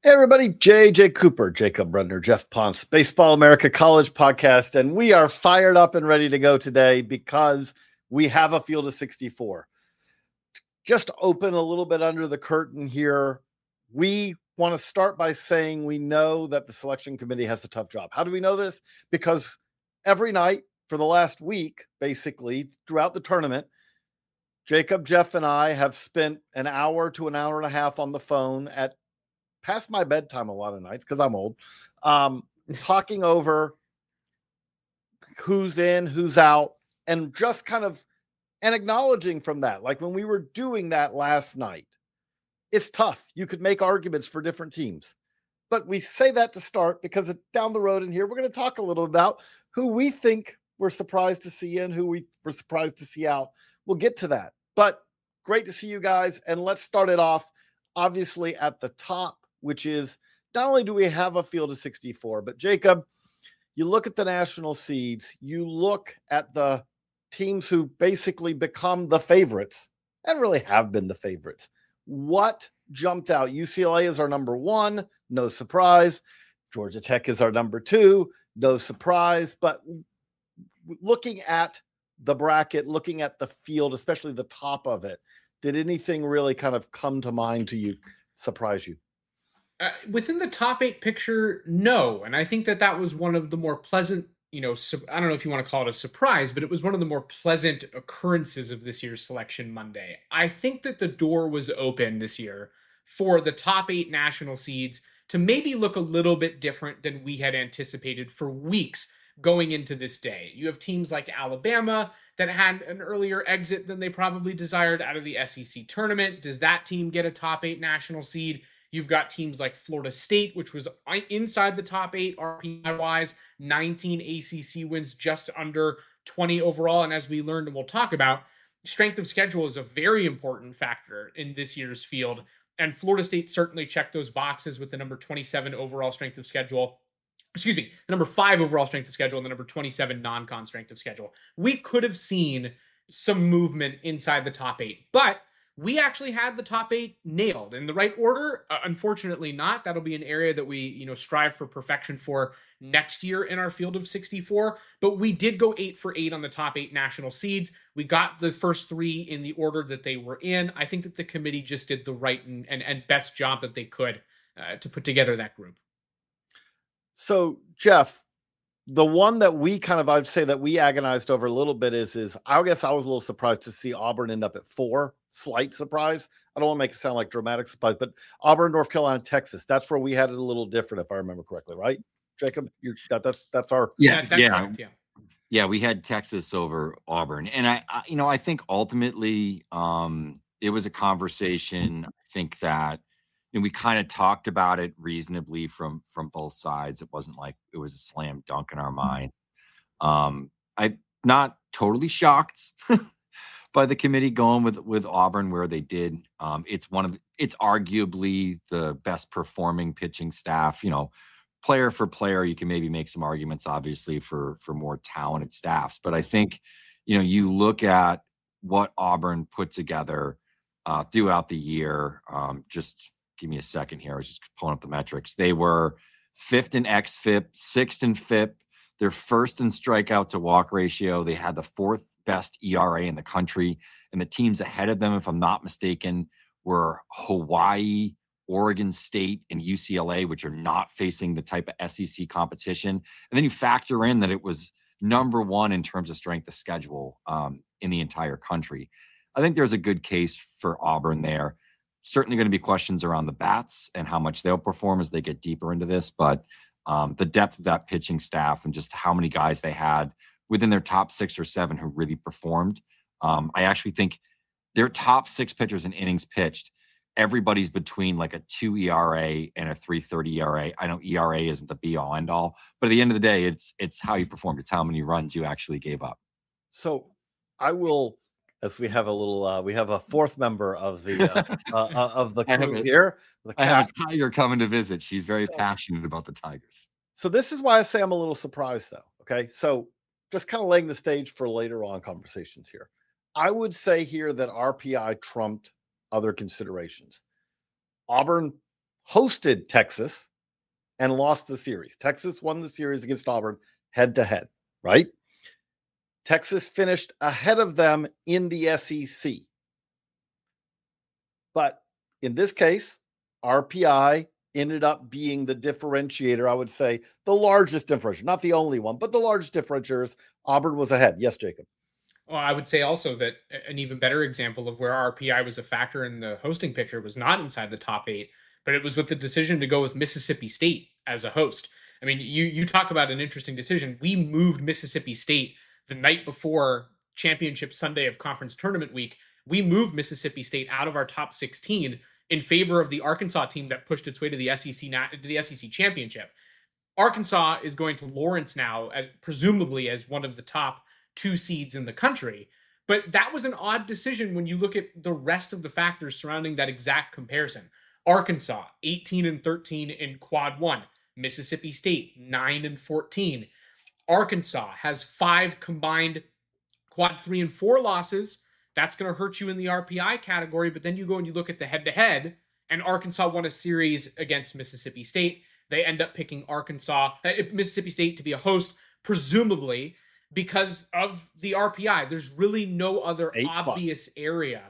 Hey everybody, J.J. Cooper, Jacob Rudner, Jeff Ponce, Baseball America College Podcast, and we are fired up and ready to go today because we have a field of 64. Just to open a little bit under the curtain here, we want to start by saying we know that the selection committee has a tough job. How do we know this? Because every night for the last week, basically throughout the tournament, Jacob, Jeff, and I have spent an hour to an hour and a half on the phone at past my bedtime a lot of nights because I'm old, talking over who's in, who's out, and just kind of and acknowledging from that. Like when we were doing that last night, it's tough. You could make arguments for different teams, but we say that to start because down the road in here, we're going to talk a little about who we think we're surprised to see in, who we were surprised to see out. We'll get to that, but great to see you guys. And let's start it off, obviously, at the top, which is not only do we have a field of 64, but Jacob, you look at the national seeds, you look at the teams who basically become the favorites and really have been the favorites. What jumped out? UCLA is our number one, no surprise. Georgia Tech is our number two, no surprise. But looking at the bracket, looking at the field, especially the top of it, did anything really kind of come to mind to you, surprise you? Within the top eight picture, no. And I think that was one of the more pleasant, I don't know if you want to call it a surprise, but it was one of the more pleasant occurrences of this year's Selection Monday. I think that the door was open this year for the top eight national seeds to maybe look a little bit different than we had anticipated for weeks going into this day. You have teams like Alabama that had an earlier exit than they probably desired out of the SEC tournament. Does that team get a top eight national seed? You've got teams like Florida State, which was inside the top eight RPI-wise, 19 ACC wins, just under 20 overall. And as we learned and we'll talk about, strength of schedule is a very important factor in this year's field. And Florida State certainly checked those boxes with the number 27 overall strength of schedule. Excuse me, the number 5 overall strength of schedule and the number 27 non-con strength of schedule. We could have seen some movement inside the top eight, but we actually had the top eight nailed in the right order. Unfortunately not. That'll be an area that we, strive for perfection for next year in our field of 64. But we did go 8 for 8 on the top 8 national seeds. We got the first 3 in the order that they were in. I think that the committee just did the right and best job that they could to put together that group. So, Jeff, the one that I'd say that we agonized over a little bit is I guess I was a little surprised to see Auburn end up at 4. Slight surprise. I don't want to make it sound like dramatic surprise, but Auburn, North Carolina, Texas. That's where we had it a little different, if I remember correctly, right, Jacob? That's our that's correct, yeah. Yeah, we had Texas over Auburn, and I think ultimately it was a conversation. I think that we kind of talked about it reasonably from both sides. It wasn't like it was a slam dunk in our mind. I'm not totally shocked by the committee going with Auburn where they did. It's arguably the best performing pitching staff. Player for player, you can maybe make some arguments, obviously, for more talented staffs. But I think, you look at what Auburn put together throughout the year. Just give me a second here. I was just pulling up the metrics. They were 5th in xFIP, 6th in FIP. They're 1st in strikeout to walk ratio. They had the 4th best ERA in the country. And the teams ahead of them, if I'm not mistaken, were Hawaii, Oregon State, and UCLA, which are not facing the type of SEC competition. And then you factor in that it was number 1 in terms of strength of schedule in the entire country. I think there's a good case for Auburn there. Certainly going to be questions around the bats and how much they'll perform as they get deeper into this. But the depth of that pitching staff and just how many guys they had within their top 6 or 7 who really performed. I actually think their top 6 pitchers in innings pitched, everybody's between like a 2 ERA and a 3.30 ERA. I know ERA isn't the be all end all, but at the end of the day, it's how you performed. It's how many runs you actually gave up. So I will, as we have a little, we have a 4th member of the crew here. I have a tiger coming to visit. She's very passionate about the Tigers. So this is why I say I'm a little surprised, though. Okay, so just kind of laying the stage for later on conversations here. I would say here that RPI trumped other considerations. Auburn hosted Texas and lost the series. Texas won the series against Auburn head-to-head, right? Texas finished ahead of them in the SEC. But in this case, RPI ended up being the differentiator, I would say, the largest differentiator, not the only one, but the largest differentiator is Auburn was ahead. Yes, Jacob. Well, I would say also that an even better example of where RPI was a factor in the hosting picture was not inside the top 8, but it was with the decision to go with Mississippi State as a host. I mean, you talk about an interesting decision. We moved Mississippi State the night before Championship Sunday of Conference Tournament Week. We moved Mississippi State out of our top 16 in favor of the Arkansas team that pushed its way to the SEC championship. Arkansas is going to Lawrence now, presumably as one of the top 2 seeds in the country. But that was an odd decision when you look at the rest of the factors surrounding that exact comparison. Arkansas, 18-13 in quad 1. Mississippi State, 9-14. Arkansas has 5 combined quad 3 and 4 losses. That's going to hurt you in the RPI category. But then you go and you look at the head-to-head, and Arkansas won a series against Mississippi State. They end up picking Mississippi State to be a host, presumably because of the RPI. There's really no other obvious area.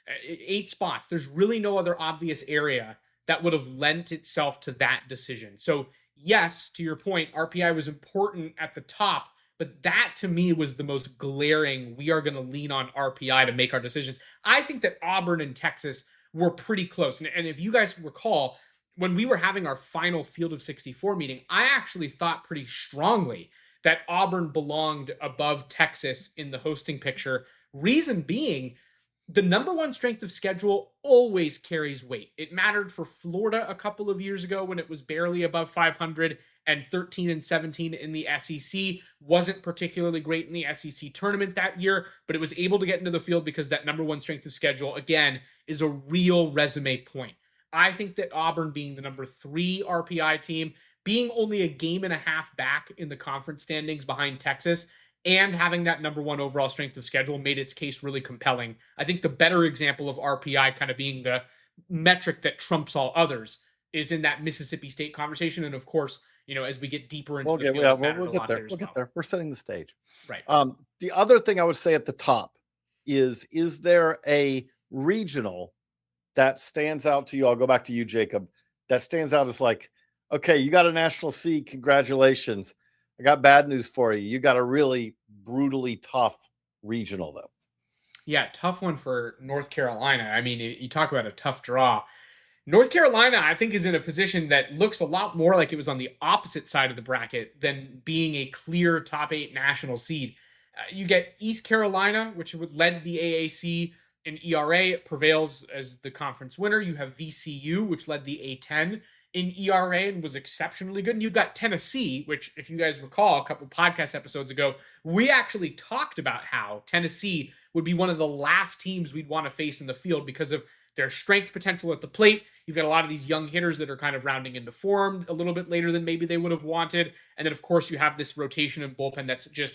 8 spots. There's really no other obvious area that would have lent itself to that decision. So yes, to your point, RPI was important at the top, but that to me was the most glaring. We are going to lean on RPI to make our decisions. I think that Auburn and Texas were pretty close. And if you guys recall, when we were having our final Field of 64 meeting, I actually thought pretty strongly that Auburn belonged above Texas in the hosting picture. Reason being, the number 1 strength of schedule always carries weight. It mattered for Florida a couple of years ago when it was barely above 500 and 13-17 in the SEC. Wasn't particularly great in the SEC tournament that year, but it was able to get into the field because that number 1 strength of schedule, again, is a real resume point. I think that Auburn being the number 3 RPI team, being only a game and a half back in the conference standings behind Texas, and having that number 1 overall strength of schedule made its case really compelling. I think the better example of RPI kind of being the metric that trumps all others is in that Mississippi State conversation. And of course, as we get deeper into the field, we'll get there. We'll get there. We're setting the stage. Right. The other thing I would say at the top is there a regional that stands out to you? I'll go back to you, Jacob. That stands out as like, okay, you got a national seed. Congratulations. I got bad news for you. You got a really brutally tough regional, though. Yeah, tough one for North Carolina. I mean, you talk about a tough draw. North Carolina, I think, is in a position that looks a lot more like it was on the opposite side of the bracket than being a clear top 8 national seed. You get East Carolina, which led the AAC in ERA. It prevails as the conference winner. You have VCU, which led the A10 in ERA and was exceptionally good. And you've got Tennessee, which, if you guys recall, a couple podcast episodes ago, we actually talked about how Tennessee would be one of the last teams we'd want to face in the field because of their strength potential at the plate. You've got a lot of these young hitters that are kind of rounding into form a little bit later than maybe they would have wanted. And then, of course, you have this rotation and bullpen that's just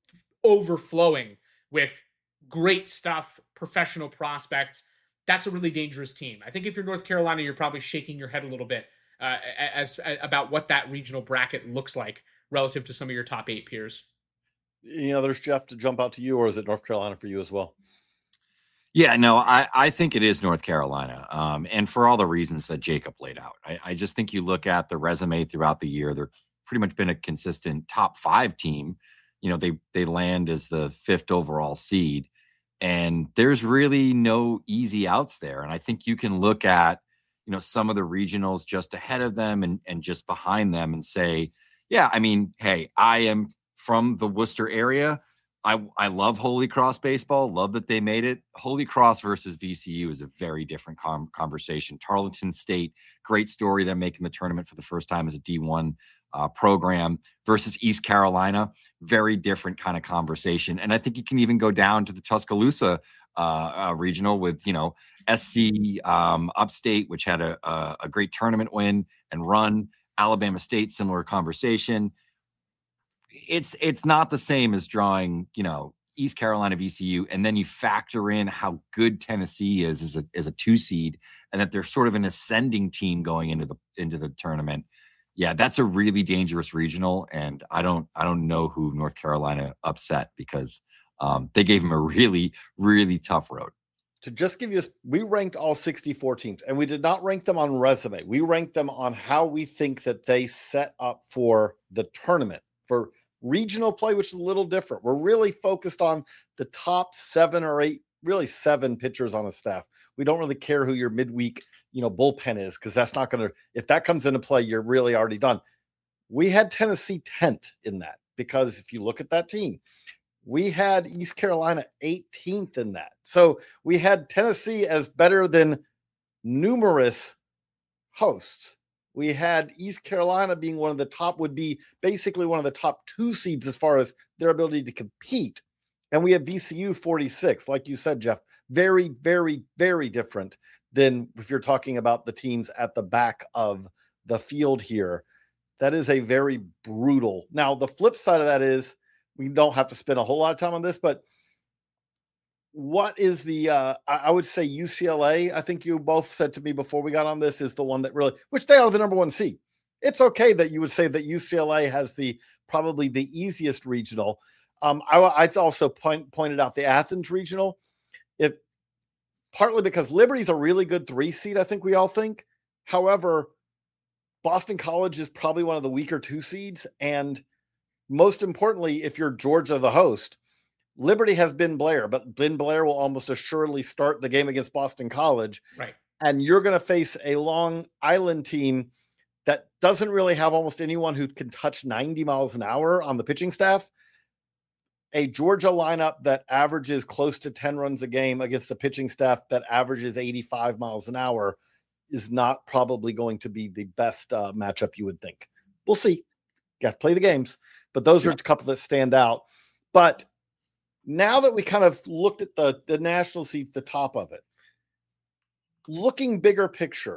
overflowing with great stuff, professional prospects. That's a really dangerous team. I think if you're North Carolina, you're probably shaking your head a little bit about what that regional bracket looks like relative to some of your top 8 peers. There's Jeff to jump out to you, or is it North Carolina for you as well? Yeah, no, I think it is North Carolina. And for all the reasons that Jacob laid out, I just think you look at the resume throughout the year, they're pretty much been a consistent top 5 team. They land as the 5th overall seed, and there's really no easy outs there. And I think you can look at, some of the regionals just ahead of them and just behind them and say, yeah, I mean, hey, I am from the Worcester area. I love Holy Cross baseball. Love that they made it. Holy Cross versus VCU is a very different conversation. Tarleton State, great story. They're making the tournament for the first time as a D1 program versus East Carolina. Very different kind of conversation. And I think you can even go down to the Tuscaloosa regional with, SC Upstate, which had a great tournament win and run. Alabama State, similar conversation. It's not the same as drawing, East Carolina, VCU, and then you factor in how good Tennessee is as a 2 seed, and that they're sort of an ascending team going into the tournament. Yeah, that's a really dangerous regional, and I don't know who North Carolina upset, because they gave them a really, really tough road. To just give you this, we ranked all 64 teams, and we did not rank them on resume. We ranked them on how we think that they set up for the tournament. For regional play, which is a little different, we're really focused on the top 7 or 8, really 7 pitchers on a staff. We don't really care who your midweek, bullpen is, because that's not going to, if that comes into play, you're really already done. We had Tennessee 10th in that, because if you look at that team, we had East Carolina 18th in that. So we had Tennessee as better than numerous hosts. We had East Carolina being one of the top, would be basically one of the top 2 seeds as far as their ability to compete. And we have VCU 46, like you said, Jeff, very, very, very different than if you're talking about the teams at the back of the field here. That is a very brutal. Now, the flip side of that is, we don't have to spend a whole lot of time on this, but what is the, I would say UCLA, I think you both said to me before we got on this, is the one that really, which they are the number 1 seed. It's okay that you would say that UCLA has probably the easiest regional. I also pointed out the Athens regional, partly because Liberty's a really good 3 seed, I think we all think. However, Boston College is probably one of the weaker 2 seeds, and most importantly, if you're Georgia, the host, Liberty has Ben Blair, but Ben Blair will almost assuredly start the game against Boston College. Right. And you're going to face a Long Island team that doesn't really have almost anyone who can touch 90 miles an hour on the pitching staff. A Georgia lineup that averages close to 10 runs a game against a pitching staff that averages 85 miles an hour is not probably going to be the best matchup you would think. We'll see. Got to play the games. But those are a couple that stand out. But now that we kind of looked at the national seeds, the top of it, looking bigger picture,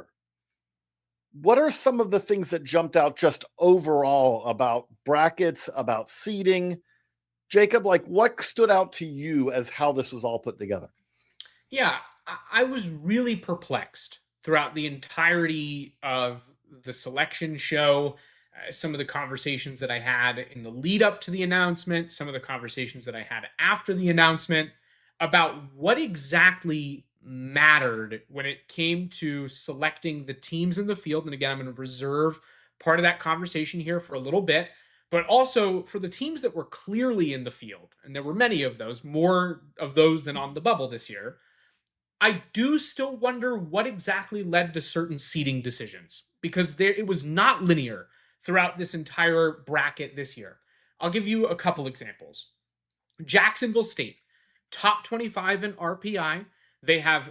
what are some of the things that jumped out just overall about brackets, about seeding? Jacob, what stood out to you as how this was all put together? Yeah, I was really perplexed throughout the entirety of the selection show. Some of the conversations that I had in the lead up to the announcement, some of the conversations that I had after the announcement about what exactly mattered when it came to selecting the teams in the field. And again, I'm going to reserve part of that conversation here for a little bit, but also for the teams that were clearly in the field. And there were many of those, more of those than on the bubble this year. I do still wonder what exactly led to certain seeding decisions, because it was not linear throughout this entire bracket this year. I'll give you a couple examples. Jacksonville State, top 25 in RPI. They have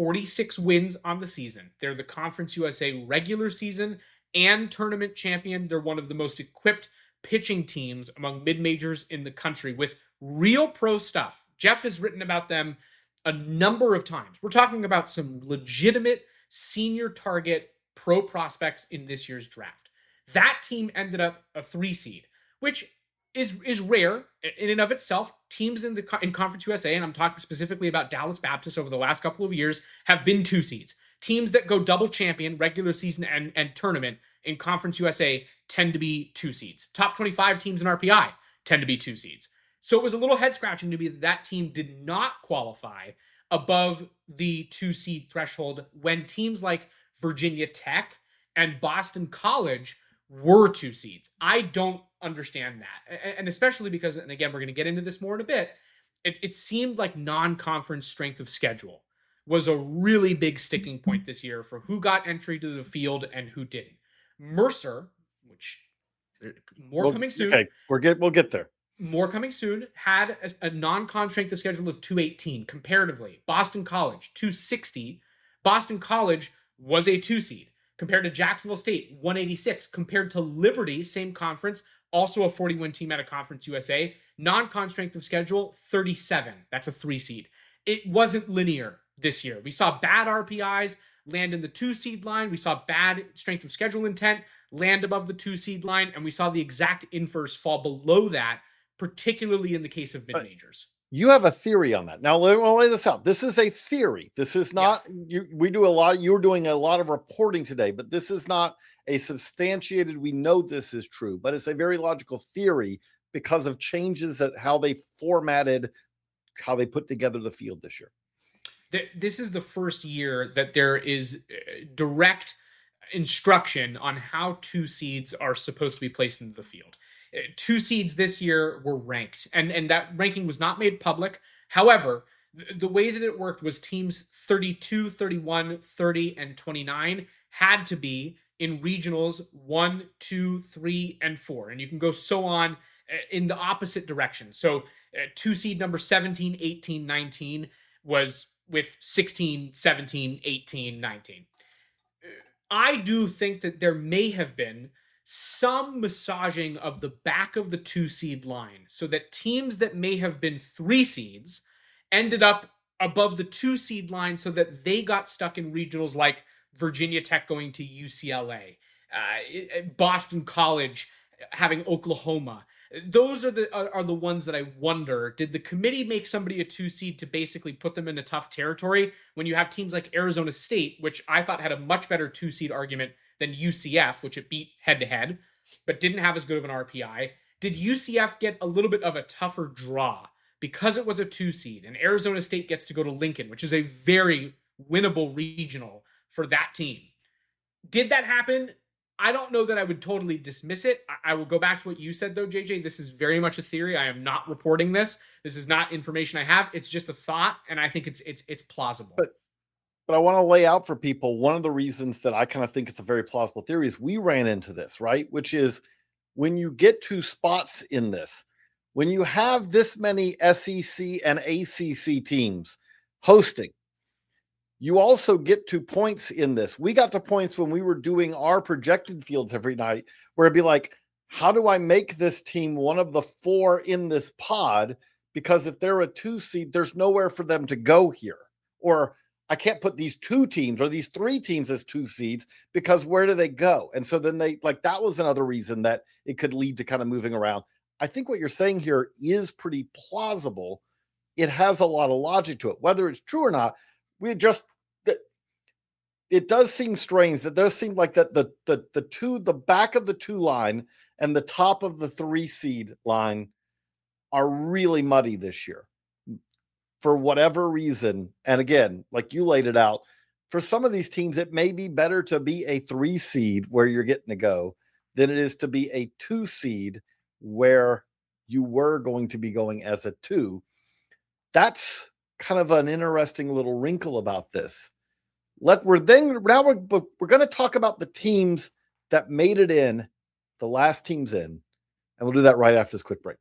46 wins on the season. They're the Conference USA regular season and tournament champion. They're one of the most equipped pitching teams among mid-majors in the country with real pro stuff. Jeff has written about them a number of times. We're talking about some legitimate senior target pro prospects in this year's draft. That team ended up a 3 seed, which is rare in and of itself. Teams in Conference USA, and I'm talking specifically about Dallas Baptist over the last couple of years, have been 2 seeds. Teams that go double champion, regular season and tournament in Conference USA tend to be 2 seeds. Top 25 teams in RPI tend to be 2 seeds. So it was a little head scratching to me that team did not qualify above the 2 seed threshold when teams like Virginia Tech and Boston College were 2 seeds. I don't understand that. And especially because, and again, we're going to get into this more in a bit, it seemed like non-conference strength of schedule was a really big sticking point this year for who got entry to the field and who didn't. Mercer, which coming soon. Okay, we'll get there. More coming soon, had a non-con strength of schedule of 218 comparatively. Boston College, 260. Boston College was a 2 seed. Compared to Jacksonville State, 186. Compared to Liberty, same conference, also a 40-win team out of Conference USA. Non-con strength of schedule, 37. That's a 3 seed. It wasn't linear this year. We saw bad RPIs land in the 2 seed line. We saw bad strength of schedule intent land above the 2 seed line. And we saw the exact inverse fall below that, particularly in the case of mid-majors. You have a theory on that. Now, let me lay this out. This is a theory. This is not, you're doing a lot of reporting today, but this is not a substantiated, we know this is true, but it's a very logical theory because of changes at how they formatted, how they put together the field this year. This is the first year that there is direct instruction on how 2 seeds are supposed to be placed into the field. 2 seeds this year were ranked, and that ranking was not made public. However, the way that it worked was teams 32, 31, 30, and 29 had to be in regionals 1, 2, 3, and 4. And you can go so on in the opposite direction. So 2 seed number 17, 18, 19 was with 16, 17, 18, 19. I do think that there may have been some massaging of the back of the 2 seed line so that teams that may have been 3 seeds ended up above the 2 seed line so that they got stuck in regionals like Virginia Tech going to UCLA, Boston College having Oklahoma. Those are the ones that I wonder, did the committee make somebody a 2 seed to basically put them in a tough territory when you have teams like Arizona State, which I thought had a much better 2 seed argument than UCF, which it beat head to head, but didn't have as good of an RPI. Did UCF get a little bit of a tougher draw because it was a 2 seed, and Arizona State gets to go to Lincoln, which is a very winnable regional for that team? Did that happen? I don't know that I would totally dismiss it. I will go back to what you said, though, JJ. This is very much a theory. I am not reporting this. This is not information I have. It's just a thought, and I think it's plausible. But I want to lay out for people one of the reasons that I kind of think it's a very plausible theory is we ran into this, right? Which is when you get to spots in this, when you have this many SEC and ACC teams hosting, you also get to points in this. We got to points when we were doing our projected fields every night where it'd be like, how do I make this team one of the 4 in this pod? Because if they're a 2 seed, there's nowhere for them to go here. Or I can't put these 2 teams or these 3 teams as 2 seeds because where do they go? And so then that was another reason that it could lead to kind of moving around. I think what you're saying here is pretty plausible. It has a lot of logic to it. Whether it's true or not, it does seem strange that there seemed like that the back of the 2 line and the top of the 3 seed line are really muddy this year for whatever reason. And again, like you laid it out, for some of these teams, it may be better to be a 3 seed where you're getting to go than it is to be a 2 seed where you were going to be going as a 2. That's kind of an interesting little wrinkle about this. We're going to talk about the teams that made it in, the last teams in, and we'll do that right after this quick break.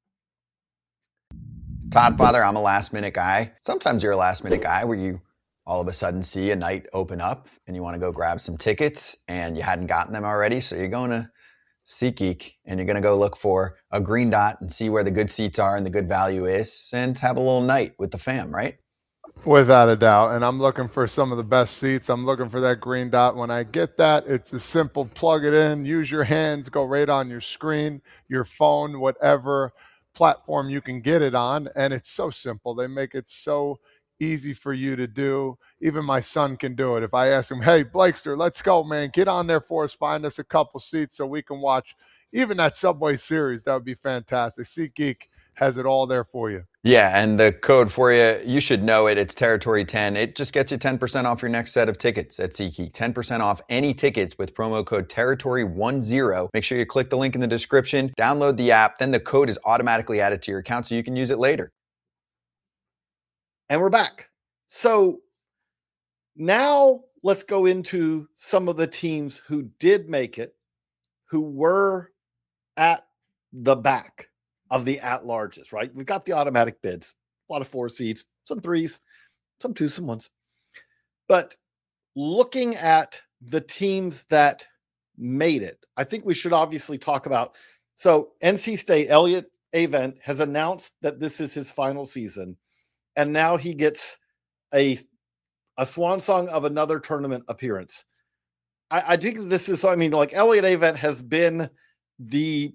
Todd Father, I'm a last minute guy. Sometimes you're a last minute guy where you all of a sudden see a night open up and you want to go grab some tickets and you hadn't gotten them already. So you're going to SeatGeek and you're going to go look for a green dot and see where the good seats are and the good value is and have a little night with the fam, right? Without a doubt. And I'm looking for some of the best seats. I'm looking for that green dot. When I get that, it's a simple plug it in, use your hands, go right on your screen, your phone, whatever platform you can get it on. And it's so simple. They make it so easy for you to do. Even my son can do it. If I ask him, hey, Blakester, let's go, man. Get on there for us. Find us a couple seats so we can watch even that Subway Series. That would be fantastic. SeatGeek has it all there for you. Yeah, and the code for you should know it. It's Territory 10. It just gets you 10% off your next set of tickets at SeatGeek. 10% off any tickets with promo code Territory10. Make sure you click the link in the description, download the app, then the code is automatically added to your account so you can use it later. And we're back. So now let's go into some of the teams who did make it, who were at the back of the at-larges, right? We've got the automatic bids, a lot of 4 seeds, some 3s, some 2s, some 1s. But looking at the teams that made it, I think we should obviously talk about, so NC State, Elliott Avent has announced that this is his final season, and now he gets a swan song of another tournament appearance. I think this is, I mean, like Elliott Avent has been the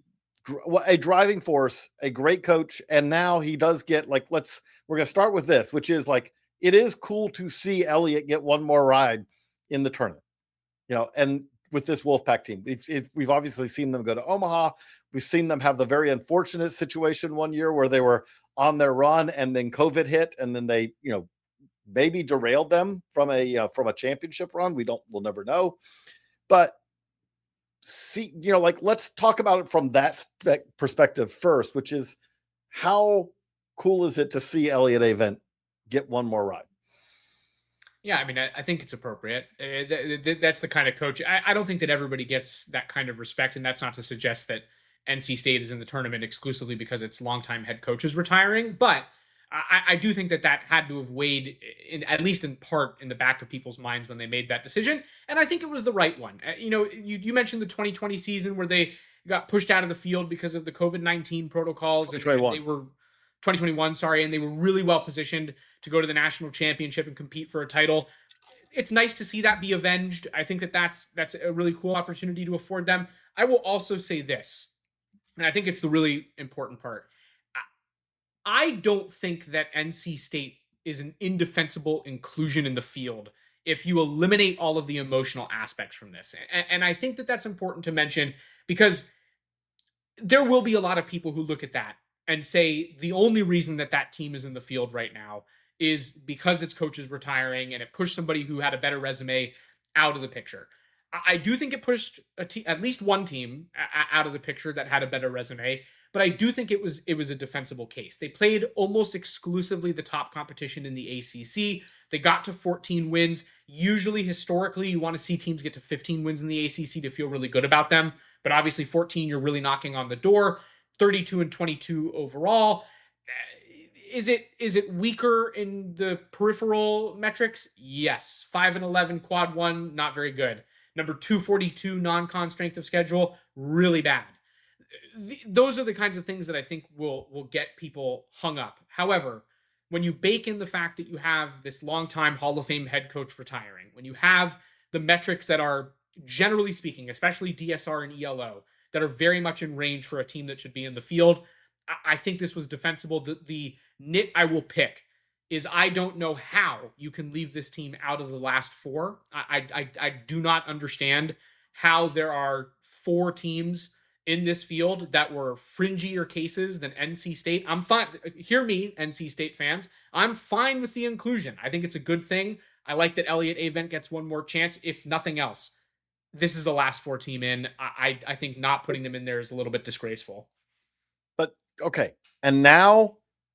a driving force, a great coach. And now he does get we're going to start with this, which is it is cool to see Elliott get one more ride in the tournament, and with this Wolfpack team, we've obviously seen them go to Omaha. We've seen them have the very unfortunate situation one year where they were on their run and then COVID hit, and then they, maybe derailed them from a championship run. We'll never know. But see, let's talk about it from that perspective first, which is how cool is it to see Elliott Avent get one more ride? Yeah, I mean, I think it's appropriate. That's the kind of coach. I don't think that everybody gets that kind of respect, and that's not to suggest that NC State is in the tournament exclusively because its longtime head coach is retiring. But I do think that had to have weighed, at least in part, in the back of people's minds when they made that decision. And I think it was the right one. You mentioned the 2020 season where they got pushed out of the field because of the COVID-19 protocols. And they were 2021, sorry, and they were really well positioned to go to the national championship and compete for a title. It's nice to see that be avenged. I think that's a really cool opportunity to afford them. I will also say this, and I think it's the really important part. I don't think that NC State is an indefensible inclusion in the field if you eliminate all of the emotional aspects from this. And I think that that's important to mention because there will be a lot of people who look at that and say the only reason that team is in the field right now is because its coach is retiring and it pushed somebody who had a better resume out of the picture. I do think it pushed at least one team out of the picture that had a better resume, but I do think it was a defensible case. They played almost exclusively the top competition in the ACC. They got to 14 wins. Usually, historically, you want to see teams get to 15 wins in the ACC to feel really good about them, but obviously 14, you're really knocking on the door. 32-22 overall. Is it weaker in the peripheral metrics? Yes. 5-11 quad one, not very good. Number 242 non-con strength of schedule, really bad. Those are the kinds of things that I think will get people hung up. However, when you bake in the fact that you have this longtime Hall of Fame head coach retiring, when you have the metrics that are, generally speaking, especially DSR and ELO, that are very much in range for a team that should be in the field, I think this was defensible. The nit I will pick is I don't know how you can leave this team out of the last four. I do not understand how there are four teams in this field that were fringier cases than NC State. I'm fine. Hear me, NC State fans. I'm fine with the inclusion. I think it's a good thing. I like that Elliott Avent gets one more chance, if nothing else. This is the last four team in. I think not putting them in there is a little bit disgraceful. But okay. And now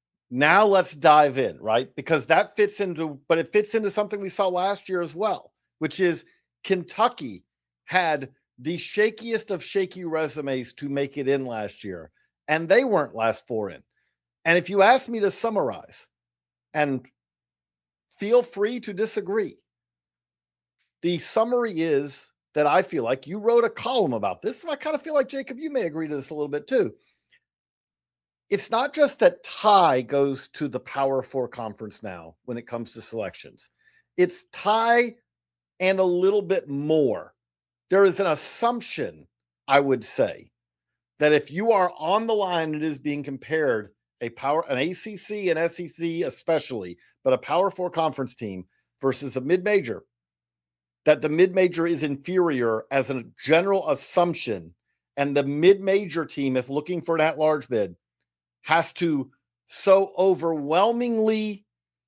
let's dive in, right? Because that fits into something we saw last year as well, which is Kentucky had the shakiest of shaky resumes to make it in last year, and they weren't last four in. And if you ask me to summarize, and feel free to disagree, the summary is that I feel like you wrote a column about this. So I kind of feel like, Jacob, you may agree to this a little bit too. It's not just that Ty goes to the Power Four conference now when it comes to selections. It's Ty and a little bit more. There is an assumption, I would say, that if you are on the line, it is being compared an ACC and SEC especially, but a Power Four conference team versus a mid-major, that the mid-major is inferior as a general assumption, and the mid-major team, if looking for an at-large bid, has to so overwhelmingly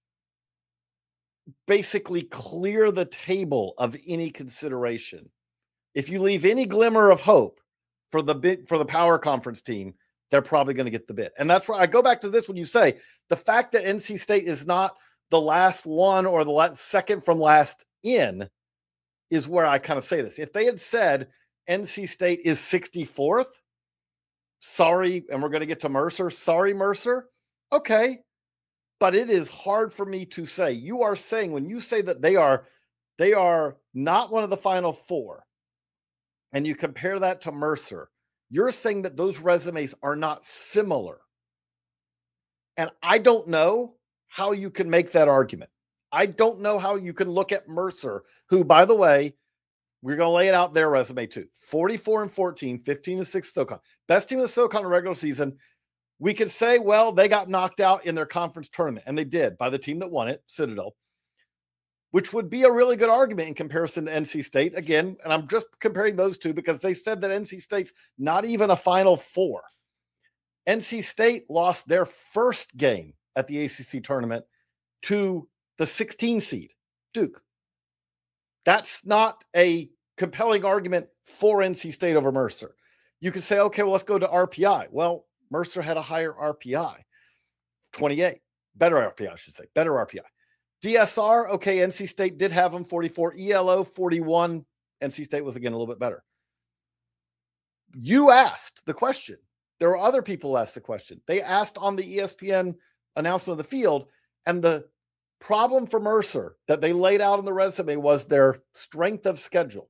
basically clear the table of any consideration. If you leave any glimmer of hope for the Power Conference team, they're probably going to get the bid. And that's why I go back to this when you say the fact that NC State is not the last one or the second from last in is where I kind of say this. If they had said NC State is 64th, sorry, and we're going to get to Mercer. Sorry, Mercer. Okay. But it is hard for me to say. You are saying, when you say that they are not one of the final four, and you compare that to Mercer, you're saying that those resumes are not similar. And I don't know how you can make that argument. I don't know how you can look at Mercer, who, by the way, we're going to lay it out their resume too. 44-14, 15-6 SoCon. Best team in the SoCon in the regular season. We could say, well, they got knocked out in their conference tournament, and they did by the team that won it, Citadel, which would be a really good argument in comparison to NC State. Again, and I'm just comparing those two because they said that NC State's not even a Final Four. NC State lost their first game at the ACC tournament to the 16 seed, Duke. That's not a compelling argument for NC State over Mercer. You could say, okay, well, let's go to RPI. Well, Mercer had a higher RPI, 28. Better RPI, I should say. Better RPI. DSR, okay, NC State did have them 44. ELO, 41. NC State was, again, a little bit better. You asked the question. There were other people who asked the question. They asked on the ESPN announcement of the field, and the problem for Mercer that they laid out in the resume was their strength of schedule.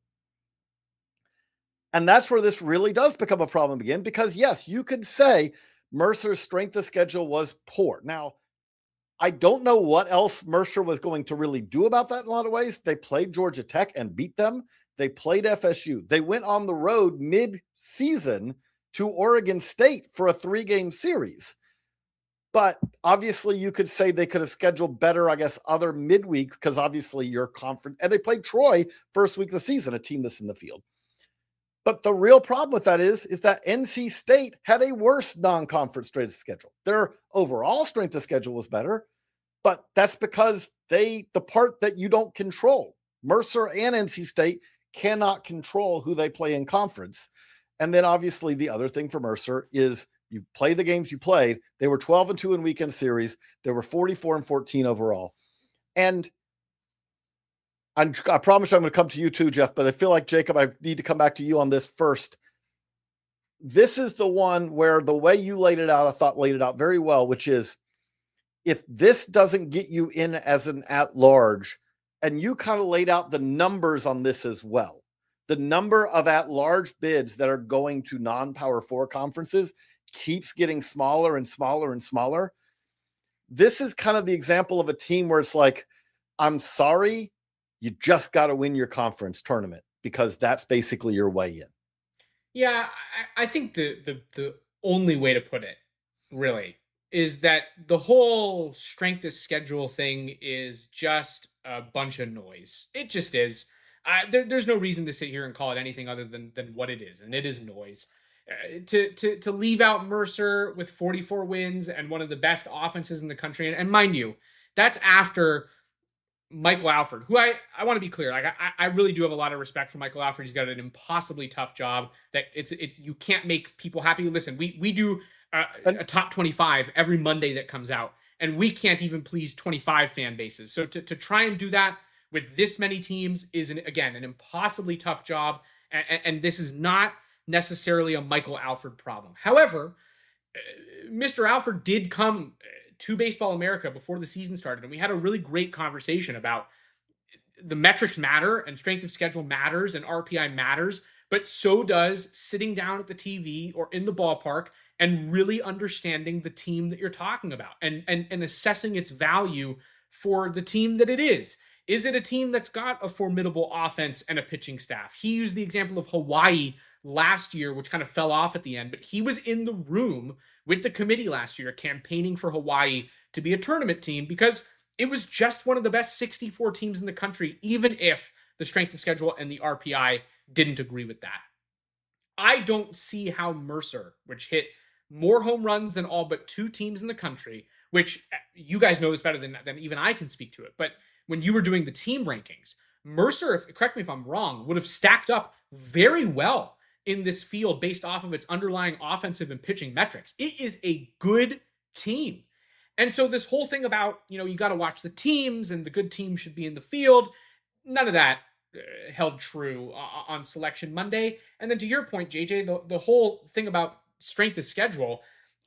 And that's where this really does become a problem again, because yes, you could say Mercer's strength of schedule was poor. Now, I don't know what else Mercer was going to really do about that in a lot of ways. They played Georgia Tech and beat them. They played FSU. They went on the road mid-season to Oregon State for a 3-game series. But obviously you could say they could have scheduled better, I guess, other midweeks, because obviously your conference, and they played Troy first week of the season, a team that's in the field. But the real problem with that is that NC State had a worse non-conference strength of schedule. Their overall strength of schedule was better, but that's because the part that you don't control. Mercer and NC State cannot control who they play in conference. And then obviously the other thing for Mercer is you play the games you played. They were 12-2 in weekend series. They were 44-14 overall. And I promise you I'm going to come to you too, Jeff, but I feel like, Jacob, I need to come back to you on this first. This is the one where the way you laid it out, I thought laid it out very well, which is if this doesn't get you in as an at-large, and you kind of laid out the numbers on this as well, the number of at-large bids that are going to non-Power 4 conferences keeps getting smaller and smaller and smaller. This is kind of the example of a team where it's like, I'm sorry, you just got to win your conference tournament because that's basically your way in. Yeah, I think the only way to put it, really, is that the whole strength of schedule thing is just a bunch of noise. It just is. There's no reason to sit here and call it anything other than what it is, and it is noise. To leave out Mercer with 44 wins and one of the best offenses in the country, and mind you, that's after Michael Alford, who I want to be clear, like I really do have a lot of respect for Michael Alford. He's got an impossibly tough job that you can't make people happy. Listen, we do a top 25 every Monday that comes out, and we can't even please 25 fan bases. So to try and do that with this many teams is again an impossibly tough job, and this is not necessarily a Michael Alford problem. However, Mr. Alford did come to Baseball America before the season started, and we had a really great conversation about the metrics matter and strength of schedule matters and RPI matters, but so does sitting down at the TV or in the ballpark and really understanding the team that you're talking about and assessing its value for the team that it is. Is it a team that's got a formidable offense and a pitching staff? He used the example of Hawaii last year, which kind of fell off at the end, but he was in the room with the committee last year campaigning for Hawaii to be a tournament team because it was just one of the best 64 teams in the country, even if the strength of schedule and the RPI didn't agree with that. I don't see how Mercer, which hit more home runs than all but 2 teams in the country, which you guys know this better than even I can speak to it, but when you were doing the team rankings, Mercer, correct me if I'm wrong, would have stacked up very well in this field based off of its underlying offensive and pitching metrics. It is a good team. And so this whole thing about, you got to watch the teams and the good team should be in the field, none of that held true on Selection Monday. And then to your point, JJ, the whole thing about strength of schedule,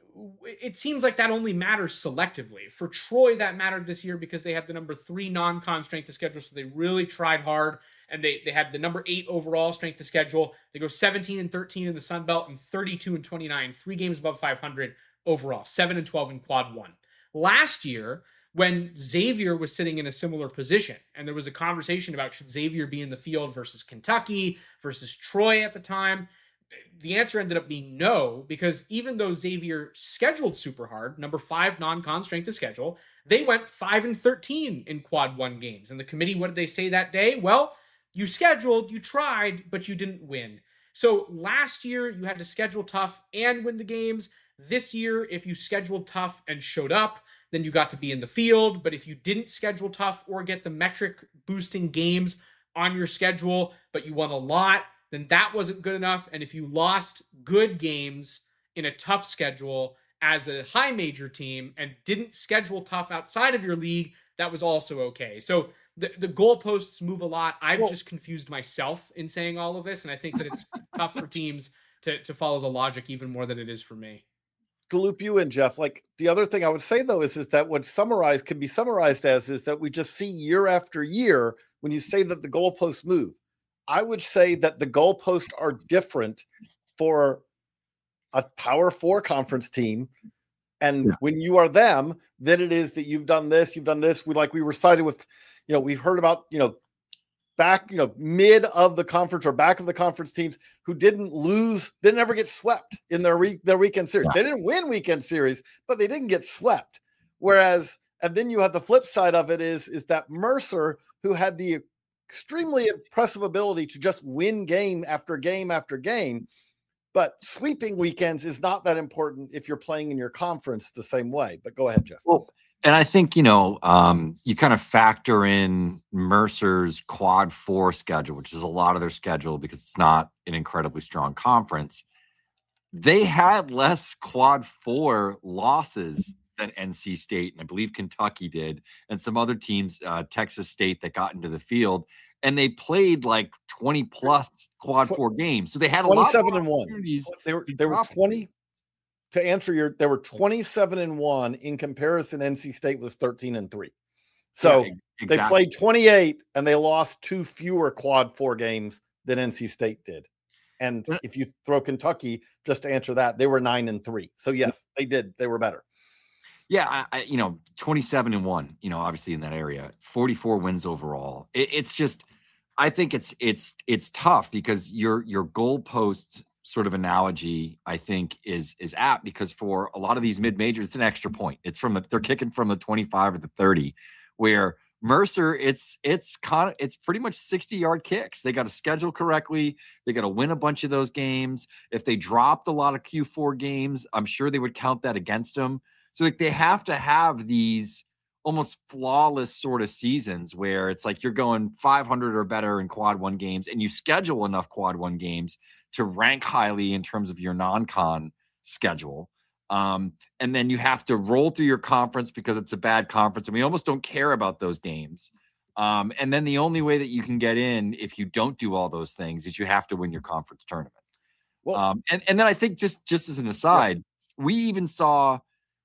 it seems like that only matters selectively. For Troy, that mattered this year because they had the number 3 non-con strength of schedule, so they really tried hard, and they had the number 8 overall strength of schedule. They go 17-13 in the Sun Belt and 32-29, 3 games above 500 overall, 7-12 in quad 1. Last year, when Xavier was sitting in a similar position. And there was a conversation about should Xavier be in the field versus Kentucky versus Troy at the time. The answer ended up being no, because even though Xavier scheduled super hard, number 5 non-con strength of schedule, they went 5-13 in quad 1 games. And the committee, what did they say that day? Well, you scheduled, you tried, but you didn't win. So last year you had to schedule tough and win the games. This year, if you scheduled tough and showed up, then you got to be in the field. But if you didn't schedule tough or get the metric boosting games on your schedule, but you won a lot, then that wasn't good enough. And if you lost good games in a tough schedule as a high major team and didn't schedule tough outside of your league, that was also okay. So the goalposts move a lot. I've just confused myself in saying all of this, and I think that it's tough for teams to follow the logic even more than it is for me. To loop you in, Jeff, like the other thing I would say though is that what can be summarized as is that we just see year after year when you say that the goalposts move. I would say that the goalposts are different for a Power 4 conference team. And when you are them, then it is that you've done this. We were cited with, we've heard about, back, mid of the conference or back of the conference teams who didn't lose, they never get swept in their weekend series. They didn't win weekend series, but they didn't get swept. Whereas, and then you have the flip side of it is that Mercer, who had the extremely impressive ability to just win game after game after game, but sweeping weekends is not that important if you're playing in your conference the same way. But go ahead, Jeff. Well, and I think, you kind of factor in Mercer's quad 4 schedule, which is a lot of their schedule because it's not an incredibly strong conference. They had less quad 4 losses than NC State, and I believe Kentucky did, and some other teams, Texas State, that got into the field, and they played like 20 plus quad 4 games. So they had a lot of opportunities. They were 20. To answer they were 27-1 in comparison. NC State was 13-3. So exactly. They played 28 and they lost 2 fewer quad 4 games than NC State did. And if you throw Kentucky, just to answer that, they were 9-3. So yes, they did. They were better. Yeah, 27-1, obviously in that area, 44 wins overall. It's just, I think it's tough because your goalpost sort of analogy, I think, is apt because for a lot of these mid majors, it's an extra point. It's they're kicking from the 25 or the 30, where Mercer, it's pretty much 60-yard kicks. They got to schedule correctly. They got to win a bunch of those games. If they dropped a lot of Q4 games, I'm sure they would count that against them. So they have to have these almost flawless sort of seasons where it's like you're going 500 or better in quad 1 games and you schedule enough quad 1 games to rank highly in terms of your non-con schedule. And then you have to roll through your conference because it's a bad conference and we almost don't care about those games. And then the only way that you can get in if you don't do all those things is you have to win your conference tournament. Well, and then I think just as an aside, we even saw,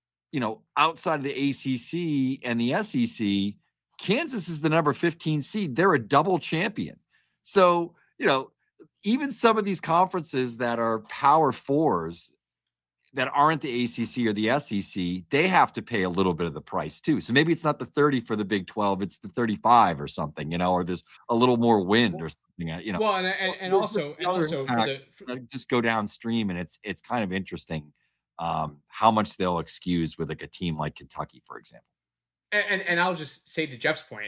outside of the ACC and the SEC, Kansas is the number 15 seed. They're a double champion. So, even some of these conferences that are Power 4s that aren't the ACC or the SEC, they have to pay a little bit of the price too. So maybe it's not the 30 for the Big 12, it's the 35 or something, or there's a little more wind or something, Well, and also just go downstream, and it's kind of interesting how much they'll excuse with like a team like Kentucky, for example. And I'll just say to Jeff's point,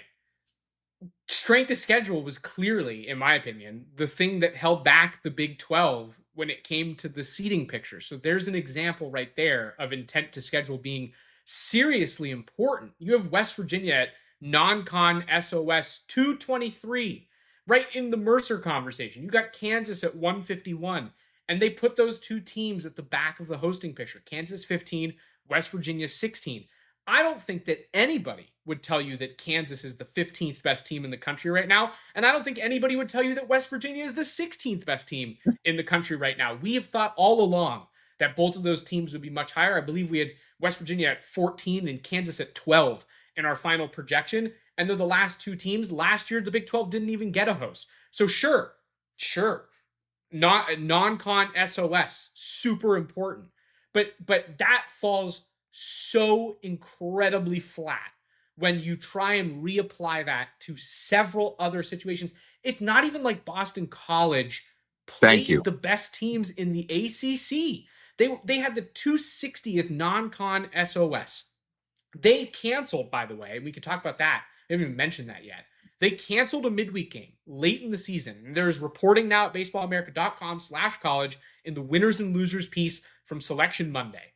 strength of schedule was clearly, in my opinion, the thing that held back the Big 12 when it came to the seeding picture. So there's an example right there of intent to schedule being seriously important. You have West Virginia at non-con SOS 223, right in the Mercer conversation. You got Kansas at 151, and they put those two teams at the back of the hosting picture. Kansas 15, West Virginia 16. I don't think that anybody would tell you that Kansas is the 15th best team in the country right now. And I don't think anybody would tell you that West Virginia is the 16th best team in the country right now. We have thought all along that both of those teams would be much higher. I believe we had West Virginia at 14 and Kansas at 12 in our final projection. And they're the last two teams. Last year, the Big 12 didn't even get a host. So sure. Non-con SOS, super important. But that falls so incredibly flat when you try and reapply that to several other situations. It's not even like Boston College played the best teams in the ACC. They had the 260th non-con SOS. They canceled, by the way, and we could talk about that. I haven't even mentioned that yet. They canceled a midweek game late in the season. And there's reporting now at baseballamerica.com/college in the winners and losers piece from Selection Monday.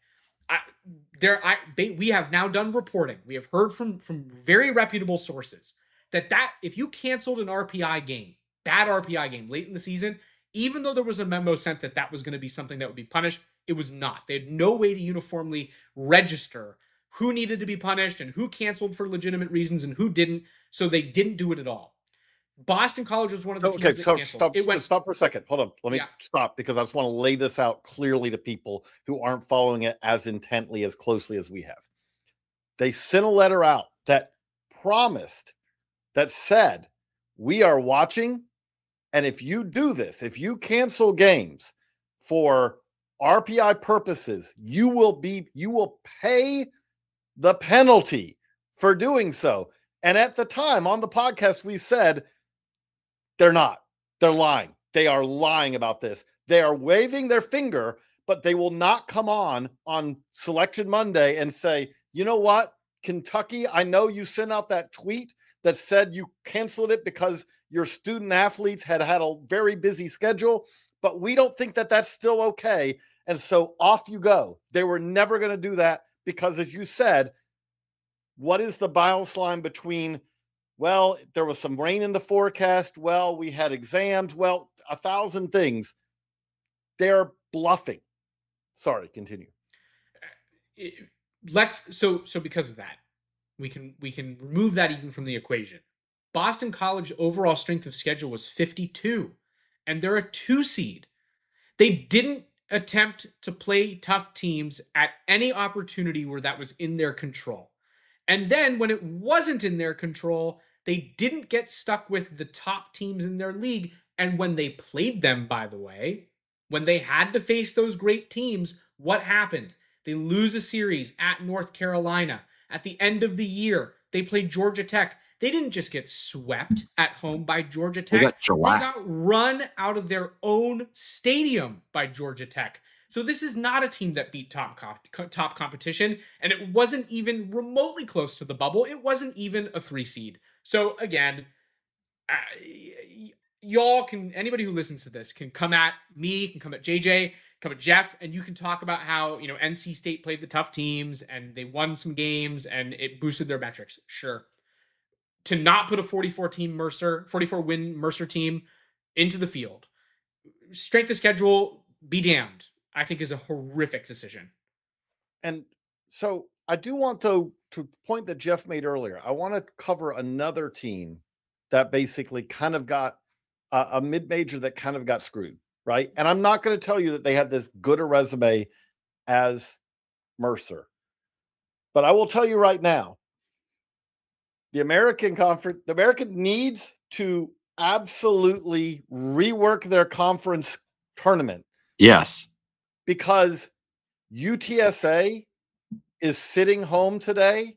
We have now done reporting. We have heard from very reputable sources that if you canceled an RPI game, bad RPI game late in the season, even though there was a memo sent that was going to be something that would be punished, it was not. They had no way to uniformly register who needed to be punished and who canceled for legitimate reasons and who didn't. So they didn't do it at all. Boston College was one of the teams that canceled. Stop for a second. Hold on. Let me stop, because I just want to lay this out clearly to people who aren't following it as intently, as closely as we have. They sent a letter out that promised, that said, we are watching, and if you do this, if you cancel games for RPI purposes, you will pay the penalty for doing so. And at the time on the podcast, we said, they're not. They're lying. They are lying about this. They are waving their finger, but they will not come on Selection Monday and say, you know what, Kentucky, I know you sent out that tweet that said you canceled it because your student athletes had a very busy schedule, but we don't think that that's still okay. And so off you go. They were never going to do that because, as you said, what is the bias line between, well, there was some rain in the forecast, well, we had exams, well, 1,000 things. They're bluffing. Sorry, continue. So because of that, we can remove that even from the equation. Boston College overall strength of schedule was 52, and they're a 2 seed. They didn't attempt to play tough teams at any opportunity where that was in their control. And then when it wasn't in their control, they didn't get stuck with the top teams in their league. And when they played them, by the way, when they had to face those great teams, what happened? They lose a series at North Carolina. At the end of the year, they played Georgia Tech. They didn't just get swept at home by Georgia Tech. They got run out of their own stadium by Georgia Tech. So this is not a team that beat top competition, and it wasn't even remotely close to the bubble. It wasn't even a 3 seed. So again, anybody who listens to this can come at me, can come at JJ, come at Jeff, and you can talk about how, NC State played the tough teams and they won some games and it boosted their metrics. Sure. To not put a 44 win Mercer team into the field, strength of schedule, be damned, I think is a horrific decision. And so I do want, though, to point that Jeff made earlier, I want to cover another team that basically kind of got a mid-major that kind of got screwed, right? And I'm not going to tell you that they had this good a resume as Mercer, but I will tell you right now, the American needs to absolutely rework their conference tournament. Yes. Because UTSA is sitting home today,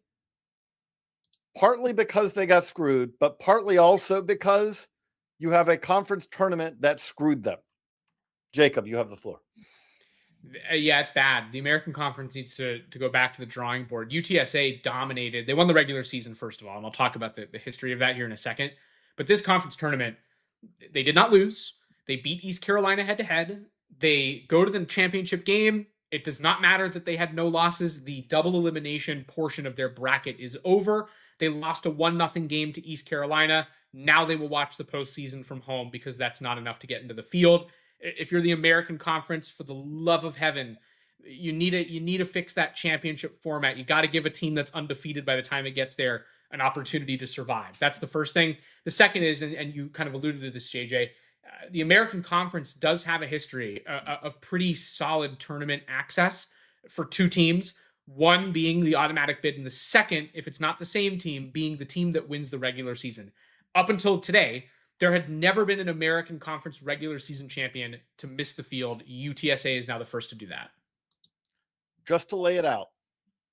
partly because they got screwed, but partly also because you have a conference tournament that screwed them. Jacob, you have the floor. Yeah, it's bad. The American Conference needs to go back to the drawing board. UTSA dominated. They won the regular season, first of all, and I'll talk about the history of that here in a second. But this conference tournament, they did not lose. They beat East Carolina head-to-head. They go to the championship game. It does not matter that they had no losses. The double elimination portion of their bracket is over. They lost a 1-0 game to East Carolina. Now they will watch the postseason from home because that's not enough to get into the field. If you're the American Conference, for the love of heaven, you need to fix that championship format. You got to give a team that's undefeated by the time it gets there an opportunity to survive. That's the first thing. The second is, and you kind of alluded to this, JJ, the American Conference does have a history of pretty solid tournament access for 2 teams. One being the automatic bid, and the second, if it's not the same team, being the team that wins the regular season. Up until today, there had never been an American Conference regular season champion to miss the field. UTSA is now the first to do that. Just to lay it out,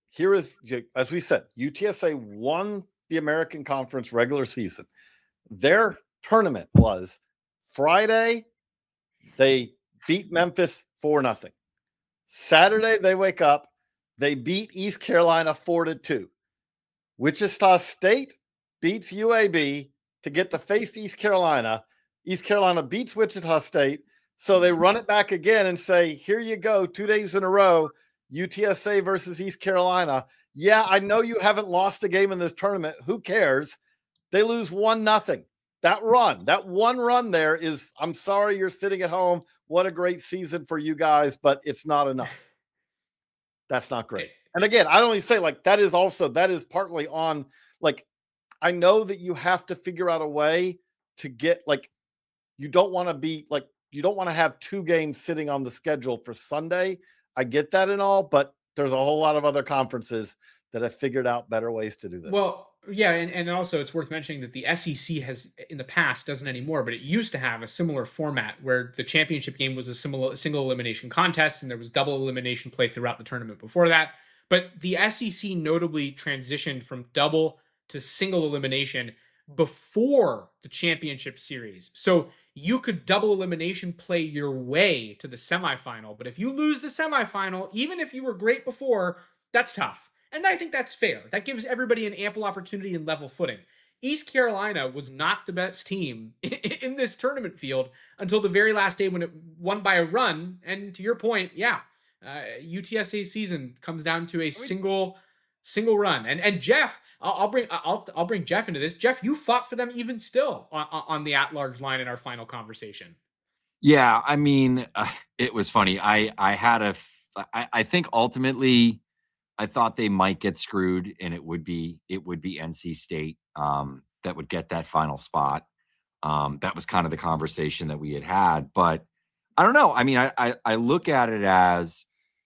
here is, as we said, UTSA won the American Conference regular season. Their tournament was Friday, they beat Memphis 4-0. Saturday, they wake up, they beat East Carolina 4-2. Wichita State beats UAB to get to face East Carolina. East Carolina beats Wichita State. So they run it back again and say, here you go, 2 days in a row, UTSA versus East Carolina. Yeah, I know you haven't lost a game in this tournament. Who cares? They lose 1-0. That one run there is, I'm sorry you're sitting at home. What a great season for you guys, but it's not enough. That's not great. And again, I only say like that is partly on, like, I know that you have to figure out a way to get, like, you don't want to have 2 games sitting on the schedule for Sunday. I get that and all, but there's a whole lot of other conferences that have figured out better ways to do this. Well, yeah, and also it's worth mentioning that the SEC has in the past, doesn't anymore, but it used to have a similar format where the championship game was a single elimination contest and there was double elimination play throughout the tournament before that. But the SEC notably transitioned from double to single elimination before the championship series. So you could double elimination play your way to the semifinal, but if you lose the semifinal, even if you were great before, that's tough. And I think that's fair. That gives everybody an ample opportunity and level footing. East Carolina was not the best team in this tournament field until the very last day when it won by a run. And to your point, UTSA season comes down to a single run. And Jeff, I'll bring Jeff into this. Jeff, you fought for them even still on the at-large line in our final conversation. Yeah, I mean, it was funny. I think ultimately, I thought they might get screwed, and it would be NC State that would get that final spot. That was kind of the conversation that we had. But I don't know. I mean, I look at it as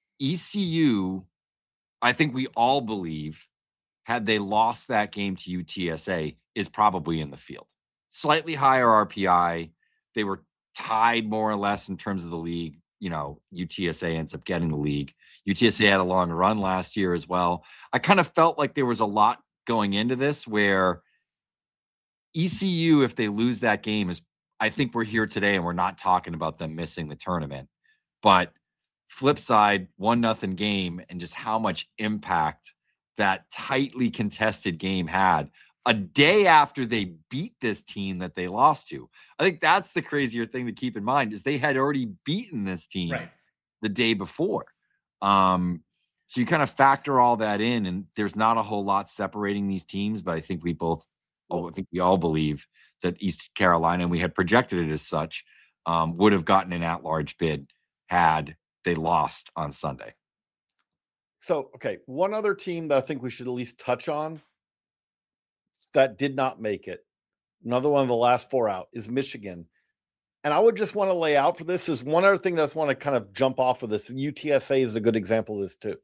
ECU. I think we all believe, had they lost that game to UTSA, is probably in the field. Slightly higher RPI. They were tied more or less in terms of the league. You know, UTSA ends up getting the league. UTSA had a long run last year as well. I kind of felt like there was a lot going into this where ECU, if they lose that game, I think we're here today and we're not talking about them missing the tournament. But flip side, 1-0 game and just how much impact that tightly contested game had a day after they beat this team that they lost to. I think that's the crazier thing to keep in mind is they had already beaten this team the day before. So you kind of factor all that in, and there's not a whole lot separating these teams, but I think we all believe that East Carolina, and we had projected it as such, would have gotten an at-large bid had they lost on Sunday. So, okay, one other team that I think we should at least touch on that did not make it, another one of the last 4 out, is Michigan. And I would just want to lay out for this is one other thing that I just want to kind of jump off of this. UTSA is a good example of this too.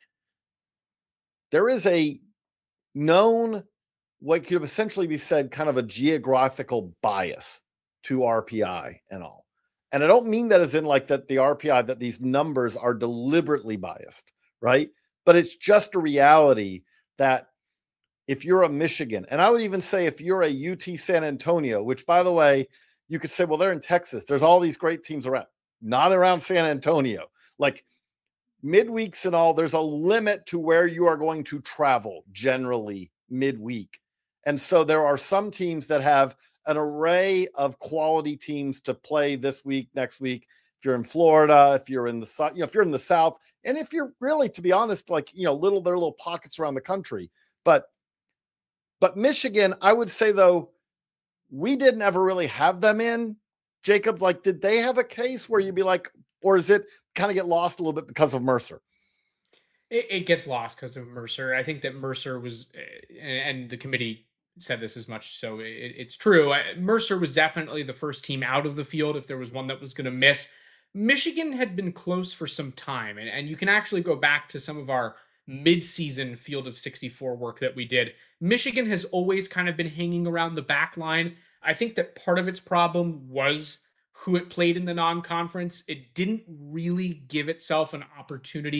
There is a known, what could essentially be said, kind of a geographical bias to RPI and all. And I don't mean that as in like that the RPI, that these numbers are deliberately biased, right? But it's just a reality that if you're a Michigan, and I would even say if you're a UT San Antonio, which by the way, you could say, well, they're in Texas. There's all these great teams around, not around San Antonio. Like midweeks and all, there's a limit to where you are going to travel generally midweek. And so there are some teams that have an array of quality teams to play this week, next week. If you're in Florida, if you're in the, if you're in the South, and if you're really, to be honest, like, there are little pockets around the country. But Michigan, I would say though, we didn't ever really have them in. Jacob, like, did they have a case where you'd be like, or is it kind of get lost a little bit because of Mercer? It gets lost because of Mercer. I think that Mercer was, and the committee said this as much, so it's true. Mercer was definitely the first team out of the field if there was one that was going to miss. Michigan had been close for some time, and you can actually go back to some of our mid-season field of 64 work that we did. Michigan has always kind of been hanging around the back line. I think that part of its problem was who it played in the non-conference. It didn't really give itself an opportunity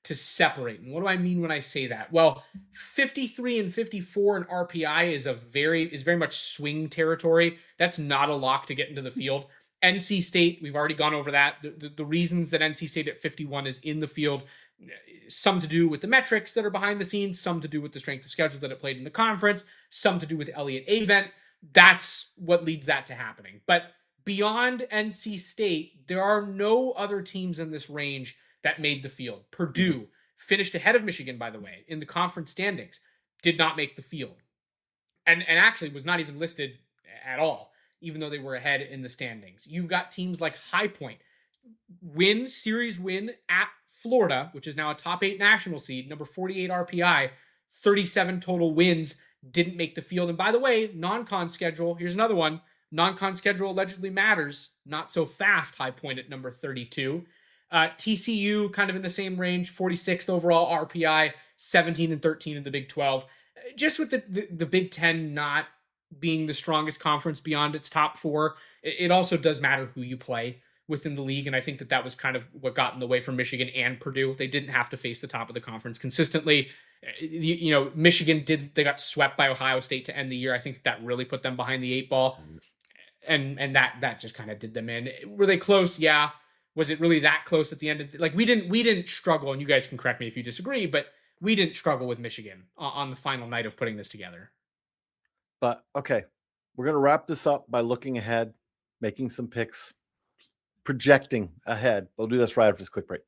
to separate. And what do I mean when I say that? Well, 53 and 54 in RPI is very much swing territory. That's not a lock to get into the field. NC State, we've already gone over that. The reasons that NC State at 51 is in the field, some to do with the metrics that are behind the scenes, some to do with the strength of schedule that it played in the conference, some to do with Elliott Avent. That's what leads that to happening. But beyond NC State, there are no other teams in this range that made the field. Purdue finished ahead of Michigan, by the way, in the conference standings, did not make the field. And actually was not even listed at all, even though they were ahead in the standings. You've got teams like High Point, series win at Florida, which is now a top 8 national seed, number 48 RPI, 37 total wins, didn't make the field. And by the way, non-con schedule, here's another one. Non-con schedule allegedly matters. Not so fast, High Point at number 32. TCU kind of in the same range, 46th overall RPI, 17 and 13 in the Big 12. Just with the Big 10 not being the strongest conference beyond its top 4, it also does matter who you play within the league. And I think that was kind of what got in the way for Michigan and Purdue. They didn't have to face the top of the conference consistently. Michigan they got swept by Ohio State to end the year. I think that really put them behind the 8 ball. And that just kind of did them in. Were they close? Yeah. Was it really that close at the end? We didn't struggle, and you guys can correct me if you disagree, but we didn't struggle with Michigan on the final night of putting this together. But okay, we're going to wrap this up by looking ahead, making some picks, projecting ahead. We'll do this right after this quick break.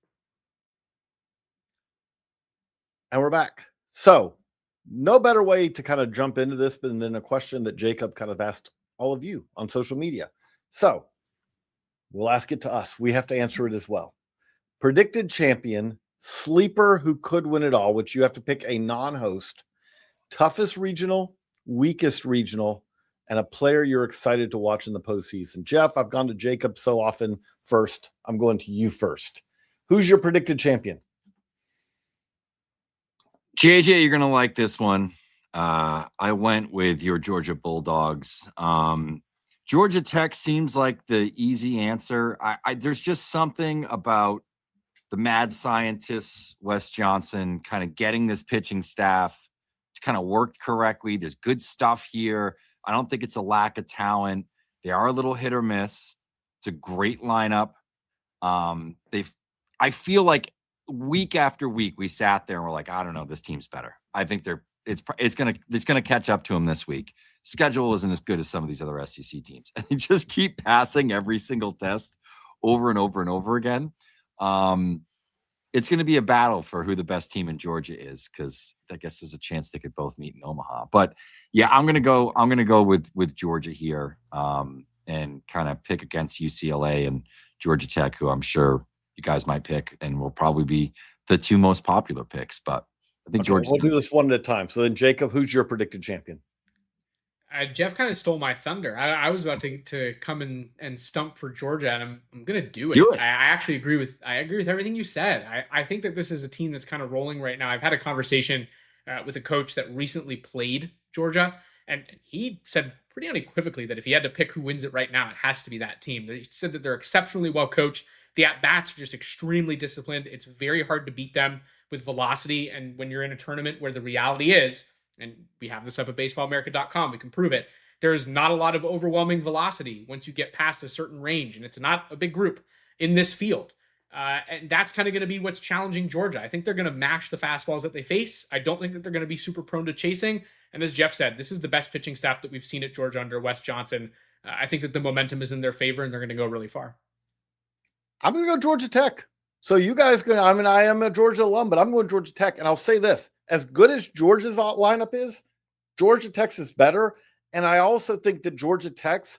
And we're back. So no better way to kind of jump into this than a question that Jacob kind of asked all of you on social media. So we'll ask it to us. We have to answer it as well. Predicted champion, sleeper who could win it all, which you have to pick a non-host, toughest regional, weakest regional, and a player you're excited to watch in the postseason. Jeff, I've gone to Jacob so often first. I'm going to you first. Who's your predicted champion? JJ, you're going to like this one. I went with your Georgia Bulldogs. Georgia Tech seems like the easy answer. There's just something about the mad scientist, Wes Johnson, kind of getting this pitching staff to kind of work correctly. There's good stuff here. I don't think it's a lack of talent. They are a little hit or miss. It's a great lineup. I feel like week after week we sat there and we're like, I don't know, this team's better. I think it's gonna catch up to them this week. Schedule isn't as good as some of these other SEC teams. And they just keep passing every single test over and over and over again. It's going to be a battle for who the best team in Georgia is, because I guess there's a chance they could both meet in Omaha. But yeah, I'm going to go with Georgia here, and kind of pick against UCLA and Georgia Tech, who I'm sure you guys might pick and will probably be the 2 most popular picks. But I think Georgia. We'll do this one at a time. So then, Jacob, who's your predicted champion? Jeff kind of stole my thunder. I was about to come in and stump for Georgia, and I'm going to do it. I actually agree with everything you said. I think that this is a team that's kind of rolling right now. I've had a conversation with a coach that recently played Georgia, and he said pretty unequivocally that if he had to pick who wins it right now, it has to be that team. He said that they're exceptionally well coached. The at-bats are just extremely disciplined. It's very hard to beat them with velocity, and when you're in a tournament where the reality is, and we have this up at baseballamerica.com, we can prove it, there's not a lot of overwhelming velocity once you get past a certain range, and it's not a big group in this field. And that's kind of going to be what's challenging Georgia. I think they're going to mash the fastballs that they face. I don't think that they're going to be super prone to chasing. And as Jeff said, this is the best pitching staff that we've seen at Georgia under Wes Johnson. I think that the momentum is in their favor, and they're going to go really far. I'm going to go Georgia Tech. So you guys I am a Georgia alum, but I'm going Georgia Tech. And I'll say this, as good as Georgia's lineup is, Georgia Tech's is better. And I also think that Georgia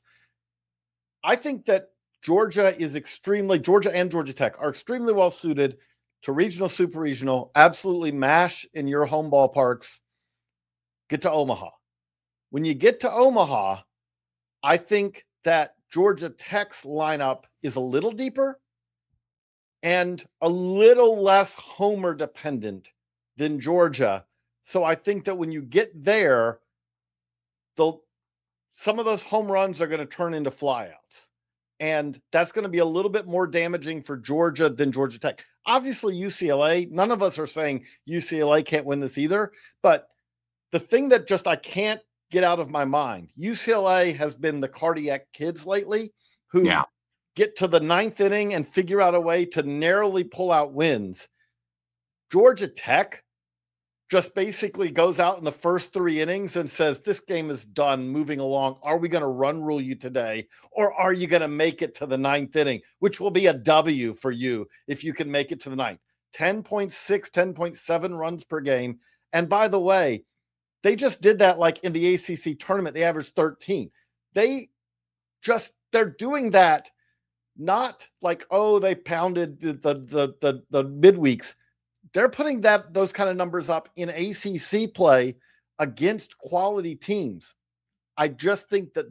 and Georgia Tech are extremely well suited to regional, super regional, absolutely mash in your home ballparks. Get to Omaha. When you get to Omaha, I think that Georgia Tech's lineup is a little deeper and a little less homer dependent than Georgia. So I think that when you get there, some of those home runs are going to turn into flyouts. And that's going to be a little bit more damaging for Georgia than Georgia Tech. Obviously, UCLA, none of us are saying UCLA can't win this either. But the thing that just I can't get out of my mind, UCLA has been the cardiac kids lately who get to the ninth inning and figure out a way to narrowly pull out wins. Georgia Tech just basically goes out in the first 3 innings and says, this game is done, moving along. Are we going to run rule you today? Or are you going to make it to the ninth inning, which will be a W for you if you can make it to the ninth? 10.6, 10.7 runs per game. And by the way, they just did that like in the ACC tournament. They averaged 13. They're doing that not like, oh, they pounded the midweeks. They're putting those kind of numbers up in ACC play against quality teams. I just think that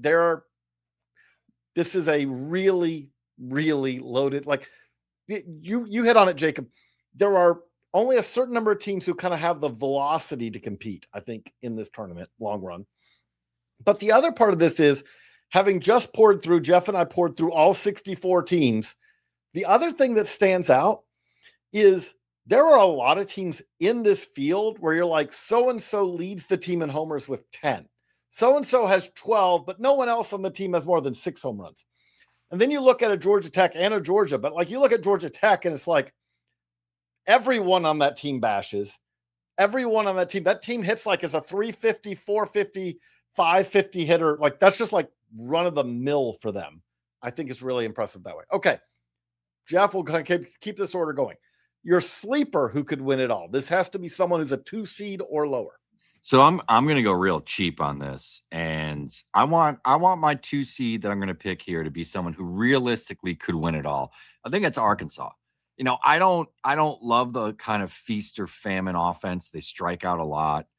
this is a really, really loaded, like you hit on it, Jacob. There are only a certain number of teams who kind of have the velocity to compete, I think, in this tournament, long run. But the other part of this is, having just Jeff and I poured through all 64 teams, the other thing that stands out is there are a lot of teams in this field where you're like, so-and-so leads the team in homers with 10. So-and-so has 12, but no one else on the team has more than 6 home runs. And then you look at a Georgia Tech and a Georgia, but like you look at Georgia Tech and it's like everyone on that team bashes. Everyone on that team hits like as a 350, 450, 550 hitter. Like that's just like run of the mill for them. I think it's really impressive that way. Okay. Jeff, will keep this order going. Your sleeper who could win it all. This has to be someone who's a 2 seed or lower. So I'm going to go real cheap on this, and I want my 2 seed that I'm going to pick here to be someone who realistically could win it all. I think it's Arkansas. You know, I don't love the kind of feast or famine offense. They strike out a lot.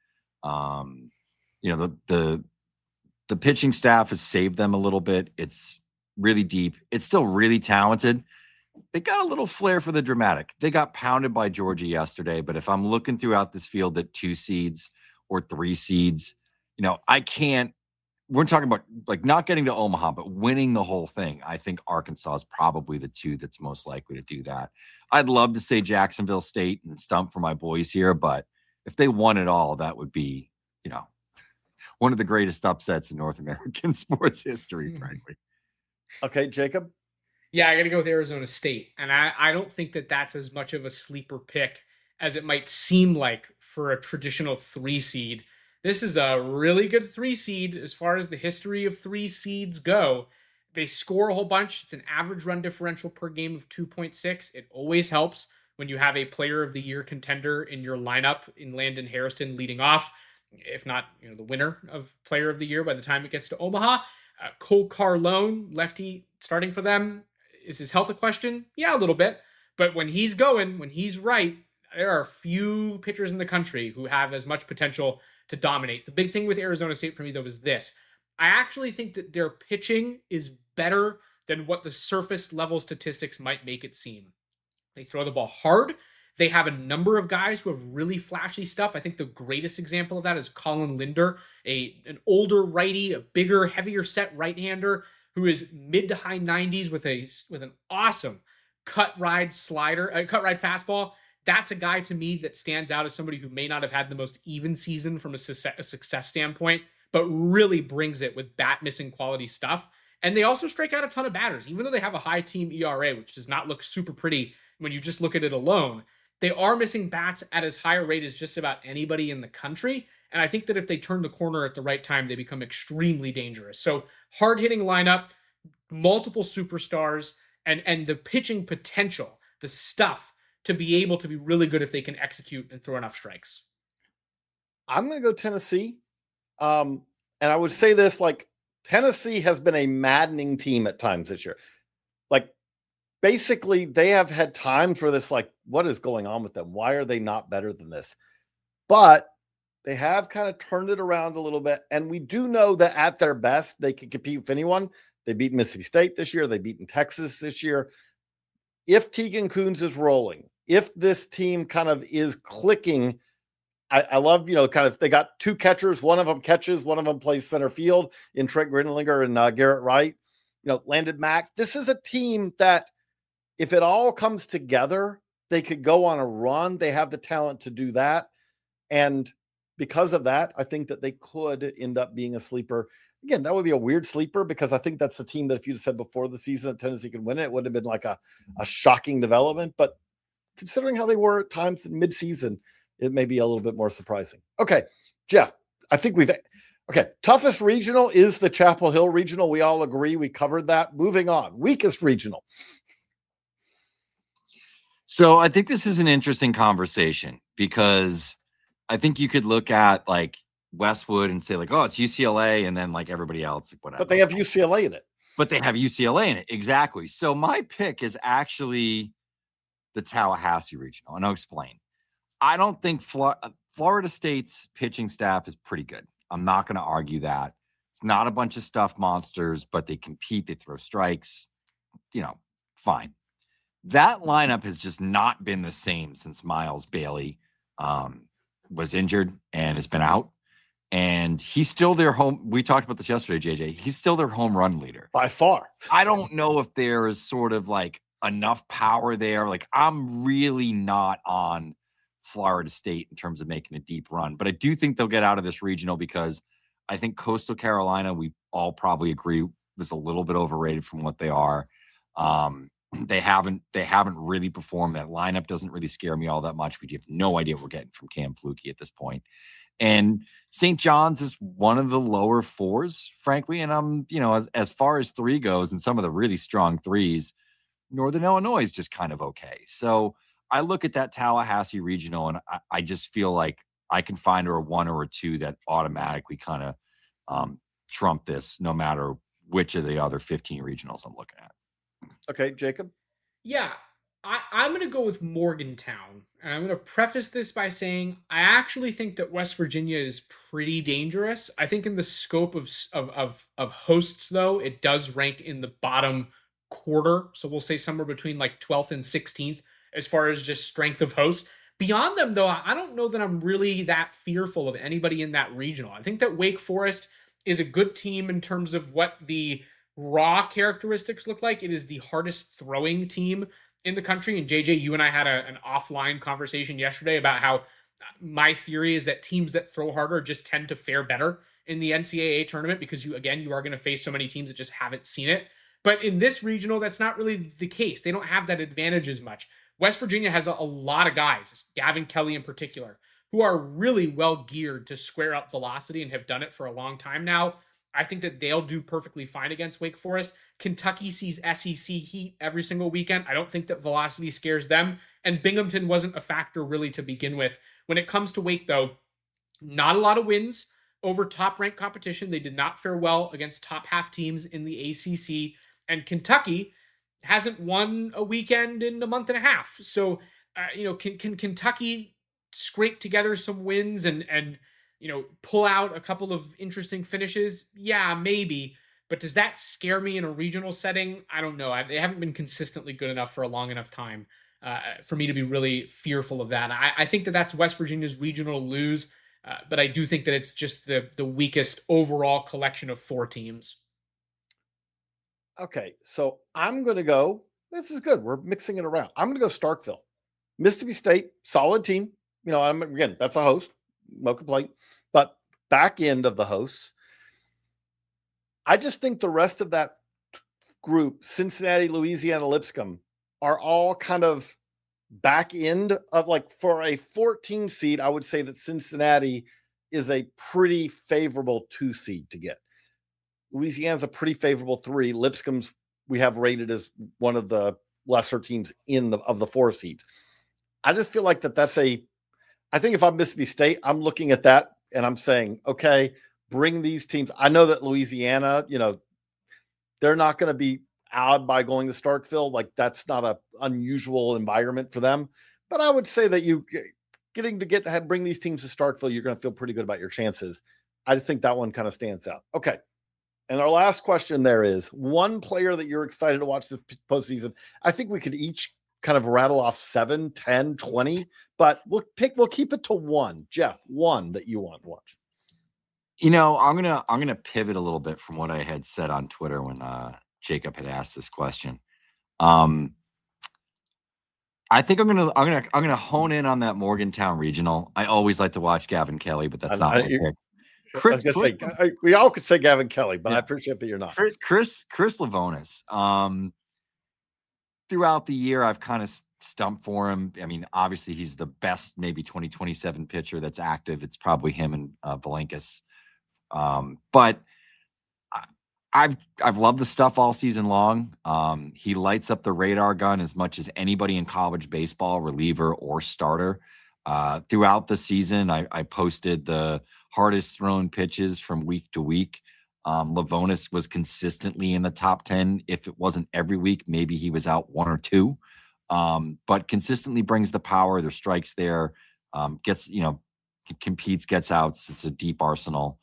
You know, the pitching staff has saved them a little bit. It's really deep. It's still really talented. They got a little flair for the dramatic. They got pounded by Georgia yesterday, but if I'm looking throughout this field at 2 seeds or 3 seeds, you know, we're talking about like not getting to Omaha, but winning the whole thing. I think Arkansas is probably the 2 that's most likely to do that. I'd love to say Jacksonville State and stump for my boys here, but if they won it all, that would be, you know, one of the greatest upsets in North American sports history, frankly. Okay, Jacob? Yeah, I got to go with Arizona State. And I don't think that that's as much of a sleeper pick as it might seem like for a traditional 3 seed. This is a really good 3 seed as far as the history of 3 seeds go. They score a whole bunch. It's an average run differential per game of 2.6. It always helps when you have a player of the year contender in your lineup in Landon Hairston leading off, if not, you know, the winner of player of the year by the time it gets to Omaha. Cole Carlone, lefty starting for them. Is his health a question? Yeah, a little bit. But when he's going, when he's right, there are few pitchers in the country who have as much potential to dominate. The big thing with Arizona State for me, though, is this. I actually think that their pitching is better than what the surface level statistics might make it seem. They throw the ball hard. They have a number of guys who have really flashy stuff. I think the greatest example of that is Colin Linder, an older righty, a bigger, heavier set right-hander who is mid to high 90s with an awesome cut ride fastball. That's a guy to me that stands out as somebody who may not have had the most even season from a success standpoint, but really brings it with bat missing quality stuff. And they also strike out a ton of batters, even though they have a high team ERA, which does not look super pretty when you just look at it alone. They are missing bats at as high a rate as just about anybody in the country. And I think that if they turn the corner at the right time, they become extremely dangerous. So hard-hitting lineup, multiple superstars, and the pitching potential, the stuff to be able to be really good if they can execute and throw enough strikes. I'm going to go Tennessee. And I would say this, like, Tennessee has been a maddening team at times this year. Like, basically, they have had times where this, like, what is going on with them? Why are they not better than this? But they have kind of turned it around a little bit. And we do know that at their best, they can compete with anyone. They beat Mississippi State this year. They beat Texas this year. If Tegan Kuhns is rolling, if this team kind of is clicking, I love, kind of, they got 2 catchers. One of them catches, one of them plays center field in Trent Grindlinger and Garrett Wright. landed Mack. This is a team that if it all comes together, they could go on a run. They have the talent to do that. And because of that, I think that they could end up being a sleeper. Again, that would be a weird sleeper because I think that's the team that if you'd said before the season that Tennessee could win it, it would have been like a shocking development. But considering how they were at times in midseason, it may be a little bit more surprising. Okay, Jeff, I think toughest regional is the Chapel Hill regional. We all agree. We covered that. Moving on. Weakest regional. So I think this is an interesting conversation because I think you could look at like Westwood and say like, oh, it's UCLA, and then like everybody else, whatever. But they have UCLA in it. Exactly. So my pick is actually the Tallahassee regional, and I'll explain. I don't think Florida State's pitching staff is pretty good. I'm not going to argue that. It's not a bunch of stuffed monsters, but they compete, they throw strikes, fine. That lineup has just not been the same since Miles Bailey was injured and has been out. And he's still their home. We talked about this yesterday, JJ. He's still their home run leader. By far. I don't know if there is sort of like enough power there. Like I'm really not on Florida State in terms of making a deep run. But I do think they'll get out of this regional because I think Coastal Carolina, we all probably agree, was a little bit overrated from what they are. They haven't really performed. That lineup doesn't really scare me all that much. We have no idea what we're getting from Cam Flukie at this point. And St. John's is one of the lower fours, frankly. And I'm, as far as 3 goes and some of the really strong 3s, Northern Illinois is just kind of okay. So I look at that Tallahassee regional and I just feel like I can find a 1 or a 2 that automatically kind of trump this, no matter which of the other 15 regionals I'm looking at. Okay, Jacob? Yeah, I'm going to go with Morgantown. And I'm going to preface this by saying I actually think that West Virginia is pretty dangerous. I think in the scope of hosts, though, it does rank in the bottom quarter. So we'll say somewhere between like 12th and 16th as far as just strength of hosts. Beyond them, though, I don't know that I'm really that fearful of anybody in that regional. I think that Wake Forest is a good team in terms of what the raw characteristics look like. It is the hardest throwing team in the country. And JJ, you and I had an offline conversation yesterday about how my theory is that teams that throw harder just tend to fare better in the NCAA tournament because you are going to face so many teams that just haven't seen it. But in this regional, that's not really the case. They don't have that advantage as much. West Virginia has a lot of guys, Gavin Kelly in particular, who are really well geared to square up velocity and have done it for a long time now. I think that they'll do perfectly fine against Wake Forest. Kentucky sees SEC heat every single weekend. I don't think that velocity scares them. And Binghamton wasn't a factor really to begin with. When it comes to Wake, though, not a lot of wins over top-ranked competition. They did not fare well against top-half teams in the ACC. And Kentucky hasn't won a weekend in a month and a half. So, can Kentucky scrape together some wins and pull out a couple of interesting finishes? Yeah, maybe. But does that scare me in a regional setting? I don't know. They haven't been consistently good enough for a long enough time for me to be really fearful of that. I think that that's West Virginia's regional lose, but I do think that it's just the weakest overall collection of 4 teams. Okay, so I'm going to go. This is good. We're mixing it around. I'm going to go Starkville. Mississippi State, solid team. Again, that's a host. No complaint. But back end of the hosts, I just think the rest of that group, Cincinnati, Louisiana, Lipscomb, are all kind of back end of like for a 14 seed. I would say that Cincinnati is a pretty favorable 2 seed to get. Louisiana's a pretty favorable 3. Lipscomb's we have rated as one of the lesser teams of the 4 seeds. I just feel like that's I think if I'm Mississippi State, I'm looking at that and I'm saying, okay, bring these teams. I know that Louisiana, they're not going to be out by going to Starkville. Like that's not a unusual environment for them. But I would say that you bring these teams to Starkville, you're going to feel pretty good about your chances. I just think that one kind of stands out. Okay. And our last question there is one player that you're excited to watch this postseason. I think we could each kind of rattle off 7, 10, 20, but we'll keep it to 1. Jeff, 1 that you want to watch. I'm gonna pivot a little bit from what I had said on Twitter when Jacob had asked this question. I think I'm gonna hone in on that Morgantown regional. I always like to watch Gavin Kelly, but that's not my pick. I was gonna say we all could say Gavin Kelly, but I appreciate that you're not. Chris Lavonis. Throughout the year, I've kind of stumped for him. I mean, obviously, he's the best, maybe 2027 pitcher that's active. It's probably him and Valankas. But I've loved the stuff all season long. He lights up the radar gun as much as anybody in college baseball, reliever or starter. Throughout the season, I posted the hardest thrown pitches from week to week. Lavonis was consistently in the top 10. If it wasn't every week, maybe he was out 1 or 2. But consistently brings the power. There's strikes there. Gets, competes, gets outs. It's a deep arsenal.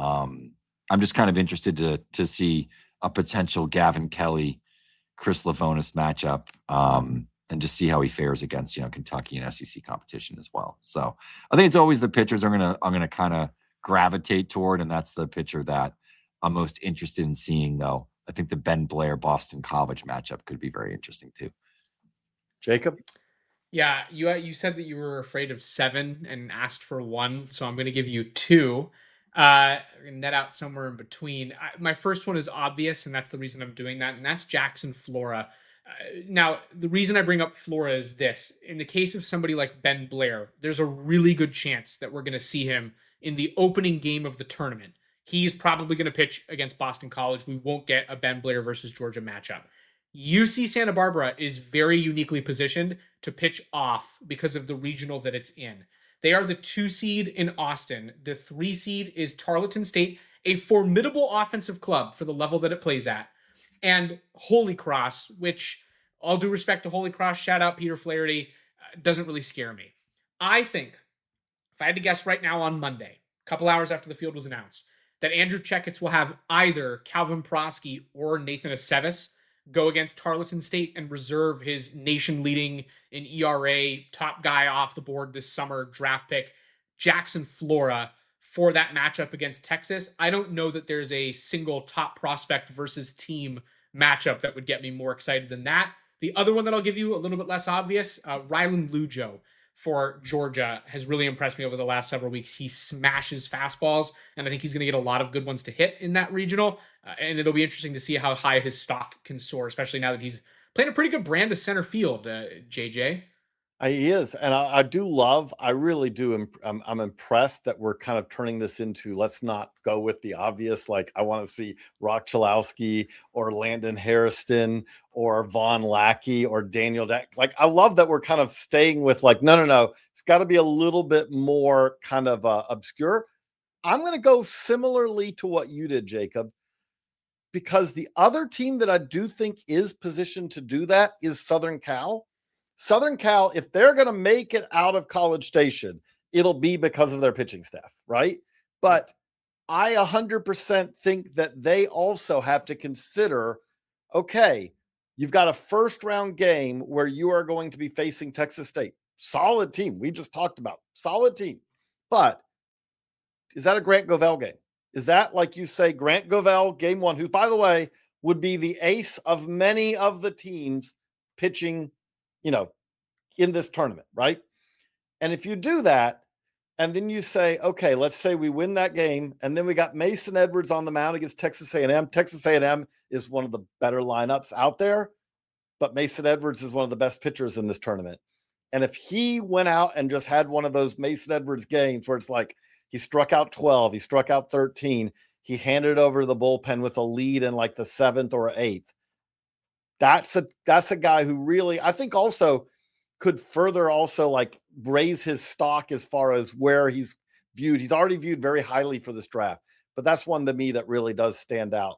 I'm just kind of interested to see a potential Gavin Kelly, Chris Lavonis matchup, and just see how he fares against, Kentucky and SEC competition as well. So I think it's always the pitchers I'm gonna kind of gravitate toward, and that's the pitcher that I'm most interested in seeing, though. I think the Ben Blair Boston College matchup could be very interesting too. Jacob? Yeah, you said that you were afraid of 7 and asked for 1, so I'm going to give you 2. Net out somewhere in between. My first one is obvious, and that's the reason I'm doing that, and that's Jackson Flora. Now, the reason I bring up Flora is this. In the case of somebody like Ben Blair, there's a really good chance that we're going to see him in the opening game of the tournament. He's probably going to pitch against Boston College. We won't get a Ben Blair versus Georgia matchup. UC Santa Barbara is very uniquely positioned to pitch off because of the regional that it's in. They are the 2 seed in Austin. The 3 seed is Tarleton State, a formidable offensive club for the level that it plays at. And Holy Cross, which, all due respect to Holy Cross, shout out Peter Flaherty, doesn't really scare me. I think, if I had to guess right now on Monday, a couple hours after the field was announced, that Andrew Checketts will have either Calvin Prosky or Nathan Aceves go against Tarleton State and reserve his nation-leading in ERA, top guy off the board this summer, draft pick, Jackson Flora, for that matchup against Texas. I don't know that there's a single top prospect versus team matchup that would get me more excited than that. The other one that I'll give you, a little bit less obvious, Rylan Lujo for Georgia has really impressed me over the last several weeks. He smashes fastballs, and I think he's going to get a lot of good ones to hit in that regional. And it'll be interesting to see how high his stock can soar, especially now that he's playing a pretty good brand of center field, JJ. He is. And I really do. I'm impressed that we're kind of turning this into, let's not go with the obvious. Like, I want to see Rock Chalowski or Landon Harrison or Vaughn Lackey or Daniel Like, I love that we're kind of staying with like, no. It's got to be a little bit more kind of obscure. I'm going to go similarly to what you did, Jacob, because the other team that I do think is positioned to do that is Southern Cal. Southern Cal, if they're going to make it out of College Station, it'll be because of their pitching staff, right? But I 100% think that they also have to consider, okay, you've got a first-round game where you are going to be facing Texas State. Solid team. We just talked about. Solid team. But is that a Grant Govell game? Is that, like you say, Grant Govell, game 1, who, by the way, would be the ace of many of the teams pitching in this tournament, right? And if you do that, and then you say, okay, let's say we win that game, and then we got Mason Edwards on the mound against Texas A&M. Texas A&M is one of the better lineups out there, but Mason Edwards is one of the best pitchers in this tournament. And if he went out and just had one of those Mason Edwards games where it's like he struck out 12, he struck out 13, he handed over the bullpen with a lead in like the 7th or 8th, that's a guy who really, I think, also could further also like raise his stock as far as where he's viewed. He's already viewed very highly for this draft, but that's one to me that really does stand out.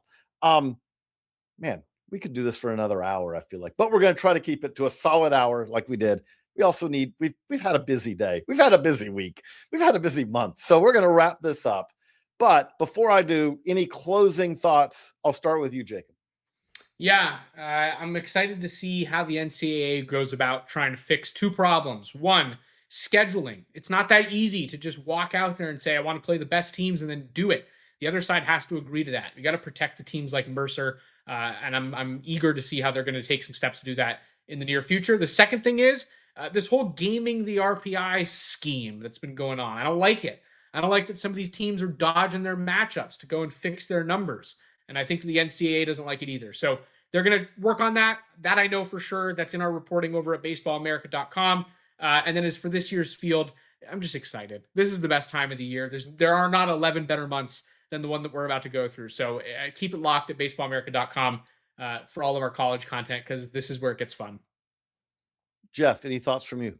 Man, we could do this for another hour, I feel like, but we're going to try to keep it to a solid hour like we did. We also we've had a busy day. We've had a busy week. We've had a busy month. So we're going to wrap this up. But before I do, any closing thoughts? I'll start with you, Jacob. Yeah, I'm excited to see how the NCAA goes about trying to fix 2 problems. 1, scheduling. It's not that easy to just walk out there and say, I want to play the best teams and then do it. The other side has to agree to that. We got to protect the teams like Mercer. And I'm eager to see how they're going to take some steps to do that in the near future. The second thing is this whole gaming the RPI scheme that's been going on. I don't like it. I don't like that some of these teams are dodging their matchups to go and fix their numbers. And I think the NCAA doesn't like it either. So they're going to work on that. That I know for sure. That's in our reporting over at baseballamerica.com. And then as for this year's field, I'm just excited. This is the best time of the year. There are not 11 better months than the one that we're about to go through. So keep it locked at baseballamerica.com for all of our college content, because this is where it gets fun. Jeff, any thoughts from you?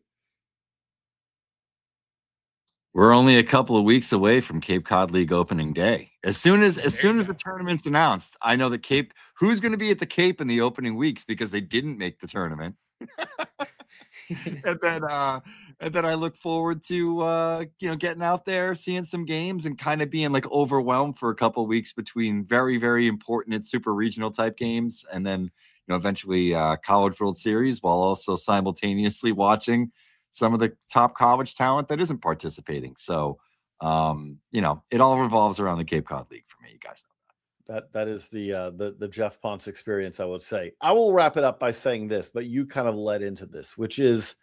We're only a couple of weeks away from Cape Cod League opening day. As soon as the tournament's announced, I know that who's going to be at the Cape in the opening weeks because they didn't make the tournament. and then I look forward to getting out there, seeing some games, and kind of being like overwhelmed for a couple of weeks between very, very important and super regional type games, and then eventually College World Series, while also simultaneously watching some of the top college talent that isn't participating. So, it all revolves around the Cape Cod League for me. You guys know that is the Jeff Ponce experience, I would say. I will wrap it up by saying this, but you kind of led into this, which is,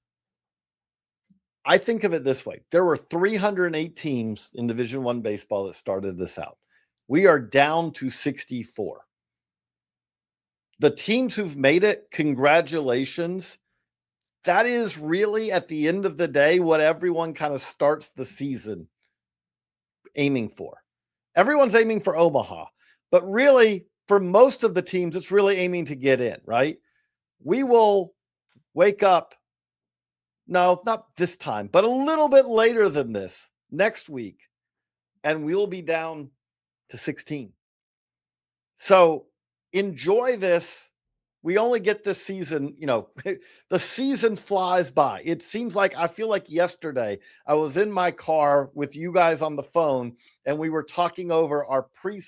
I think of it this way. There were 308 teams in Division I baseball that started this out. We are down to 64. The teams who've made it, congratulations. That is really, at the end of the day, what everyone kind of starts the season aiming for. Everyone's aiming for Omaha, but really, for most of the teams, it's really aiming to get in, right? We will wake up, no, not this time, but a little bit later than this, next week, and we'll be down to 16. So enjoy this. We only get this season, the season flies by. It seems like, I feel like yesterday I was in my car with you guys on the phone, and we were talking over our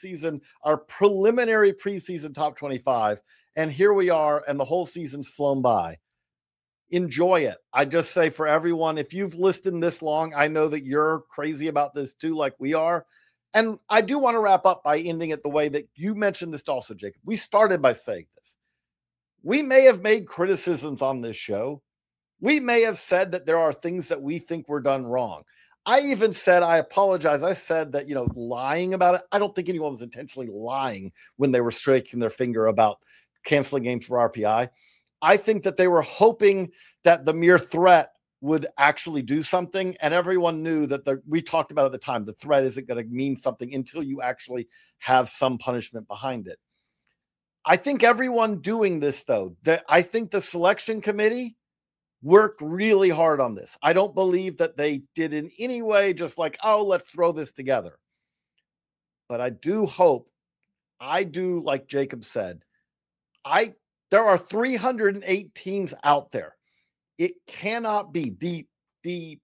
preliminary preseason top 25. And here we are, and the whole season's flown by. Enjoy it. I just say for everyone, if you've listened this long, I know that you're crazy about this too, like we are. And I do want to wrap up by ending it the way that you mentioned this also, Jacob. We started by saying this. We may have made criticisms on this show. We may have said that there are things that we think were done wrong. I even said, I apologize. I said that, lying about it. I don't think anyone was intentionally lying when they were striking their finger about canceling games for RPI. I think that they were hoping that the mere threat would actually do something. And everyone knew that we talked about at the time, the threat isn't going to mean something until you actually have some punishment behind it. I think everyone doing this, though, I think the selection committee worked really hard on this. I don't believe that they did in any way just like, oh, let's throw this together. But I do hope, like Jacob said, there are 308 teams out there. It cannot be. The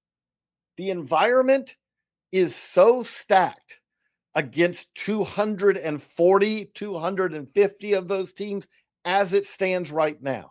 environment is so stacked against 240, 250 of those teams as it stands right now.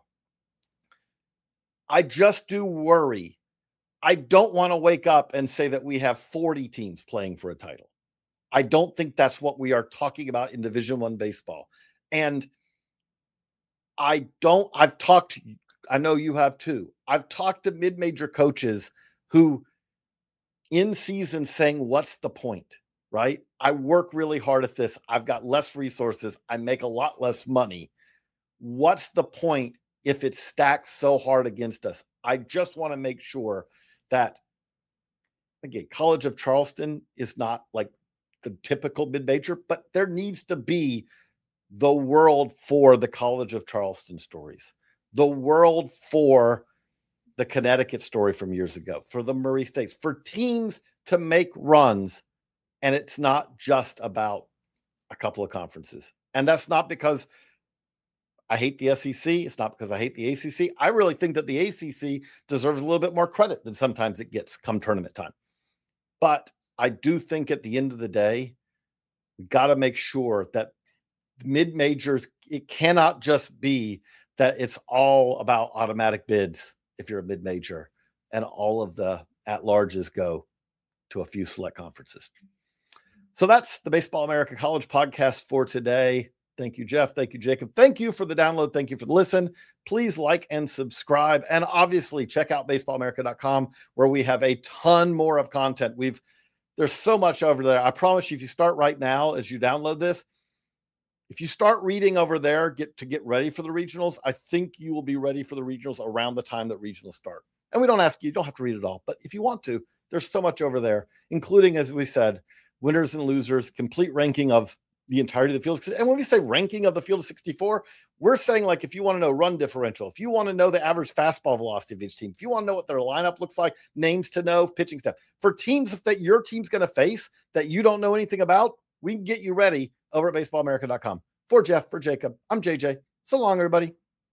I just do worry. I don't want to wake up and say that we have 40 teams playing for a title. I don't think that's what we are talking about in Division I baseball. And I know you have too. I've talked to mid-major coaches who in season saying, what's the point? Right? I work really hard at this. I've got less resources. I make a lot less money. What's the point if it's stacked so hard against us? I just want to make sure that, again, College of Charleston is not like the typical mid-major, but there needs to be the world for the College of Charleston stories, the world for the Connecticut story from years ago, for the Murray States, for teams to make runs. And it's not just about a couple of conferences. And that's not because I hate the SEC. It's not because I hate the ACC. I really think that the ACC deserves a little bit more credit than sometimes it gets come tournament time. But I do think at the end of the day, we got to make sure that mid-majors, it cannot just be that it's all about automatic bids if you're a mid-major and all of the at-larges go to a few select conferences. So that's the Baseball America College podcast for today. Thank you, Jeff. Thank you, Jacob. Thank you for the download. Thank you for the listen. Please like and subscribe. And obviously check out baseballamerica.com where we have a ton more of content. There's so much over there. I promise you, if you start right now as you download this, if you start reading over there, get ready for the regionals, I think you will be ready for the regionals around the time that regionals start. And we don't ask you don't have to read it all, but if you want to, there's so much over there, including, as we said, winners and losers, complete ranking of the entirety of the field. And when we say ranking of the field of 64, we're saying, like, if you want to know run differential, if you want to know the average fastball velocity of each team, if you want to know what their lineup looks like, names to know, pitching stuff, for teams that your team's going to face that you don't know anything about, we can get you ready over at baseballamerica.com. For Jeff, for Jacob, I'm JJ. So long, everybody.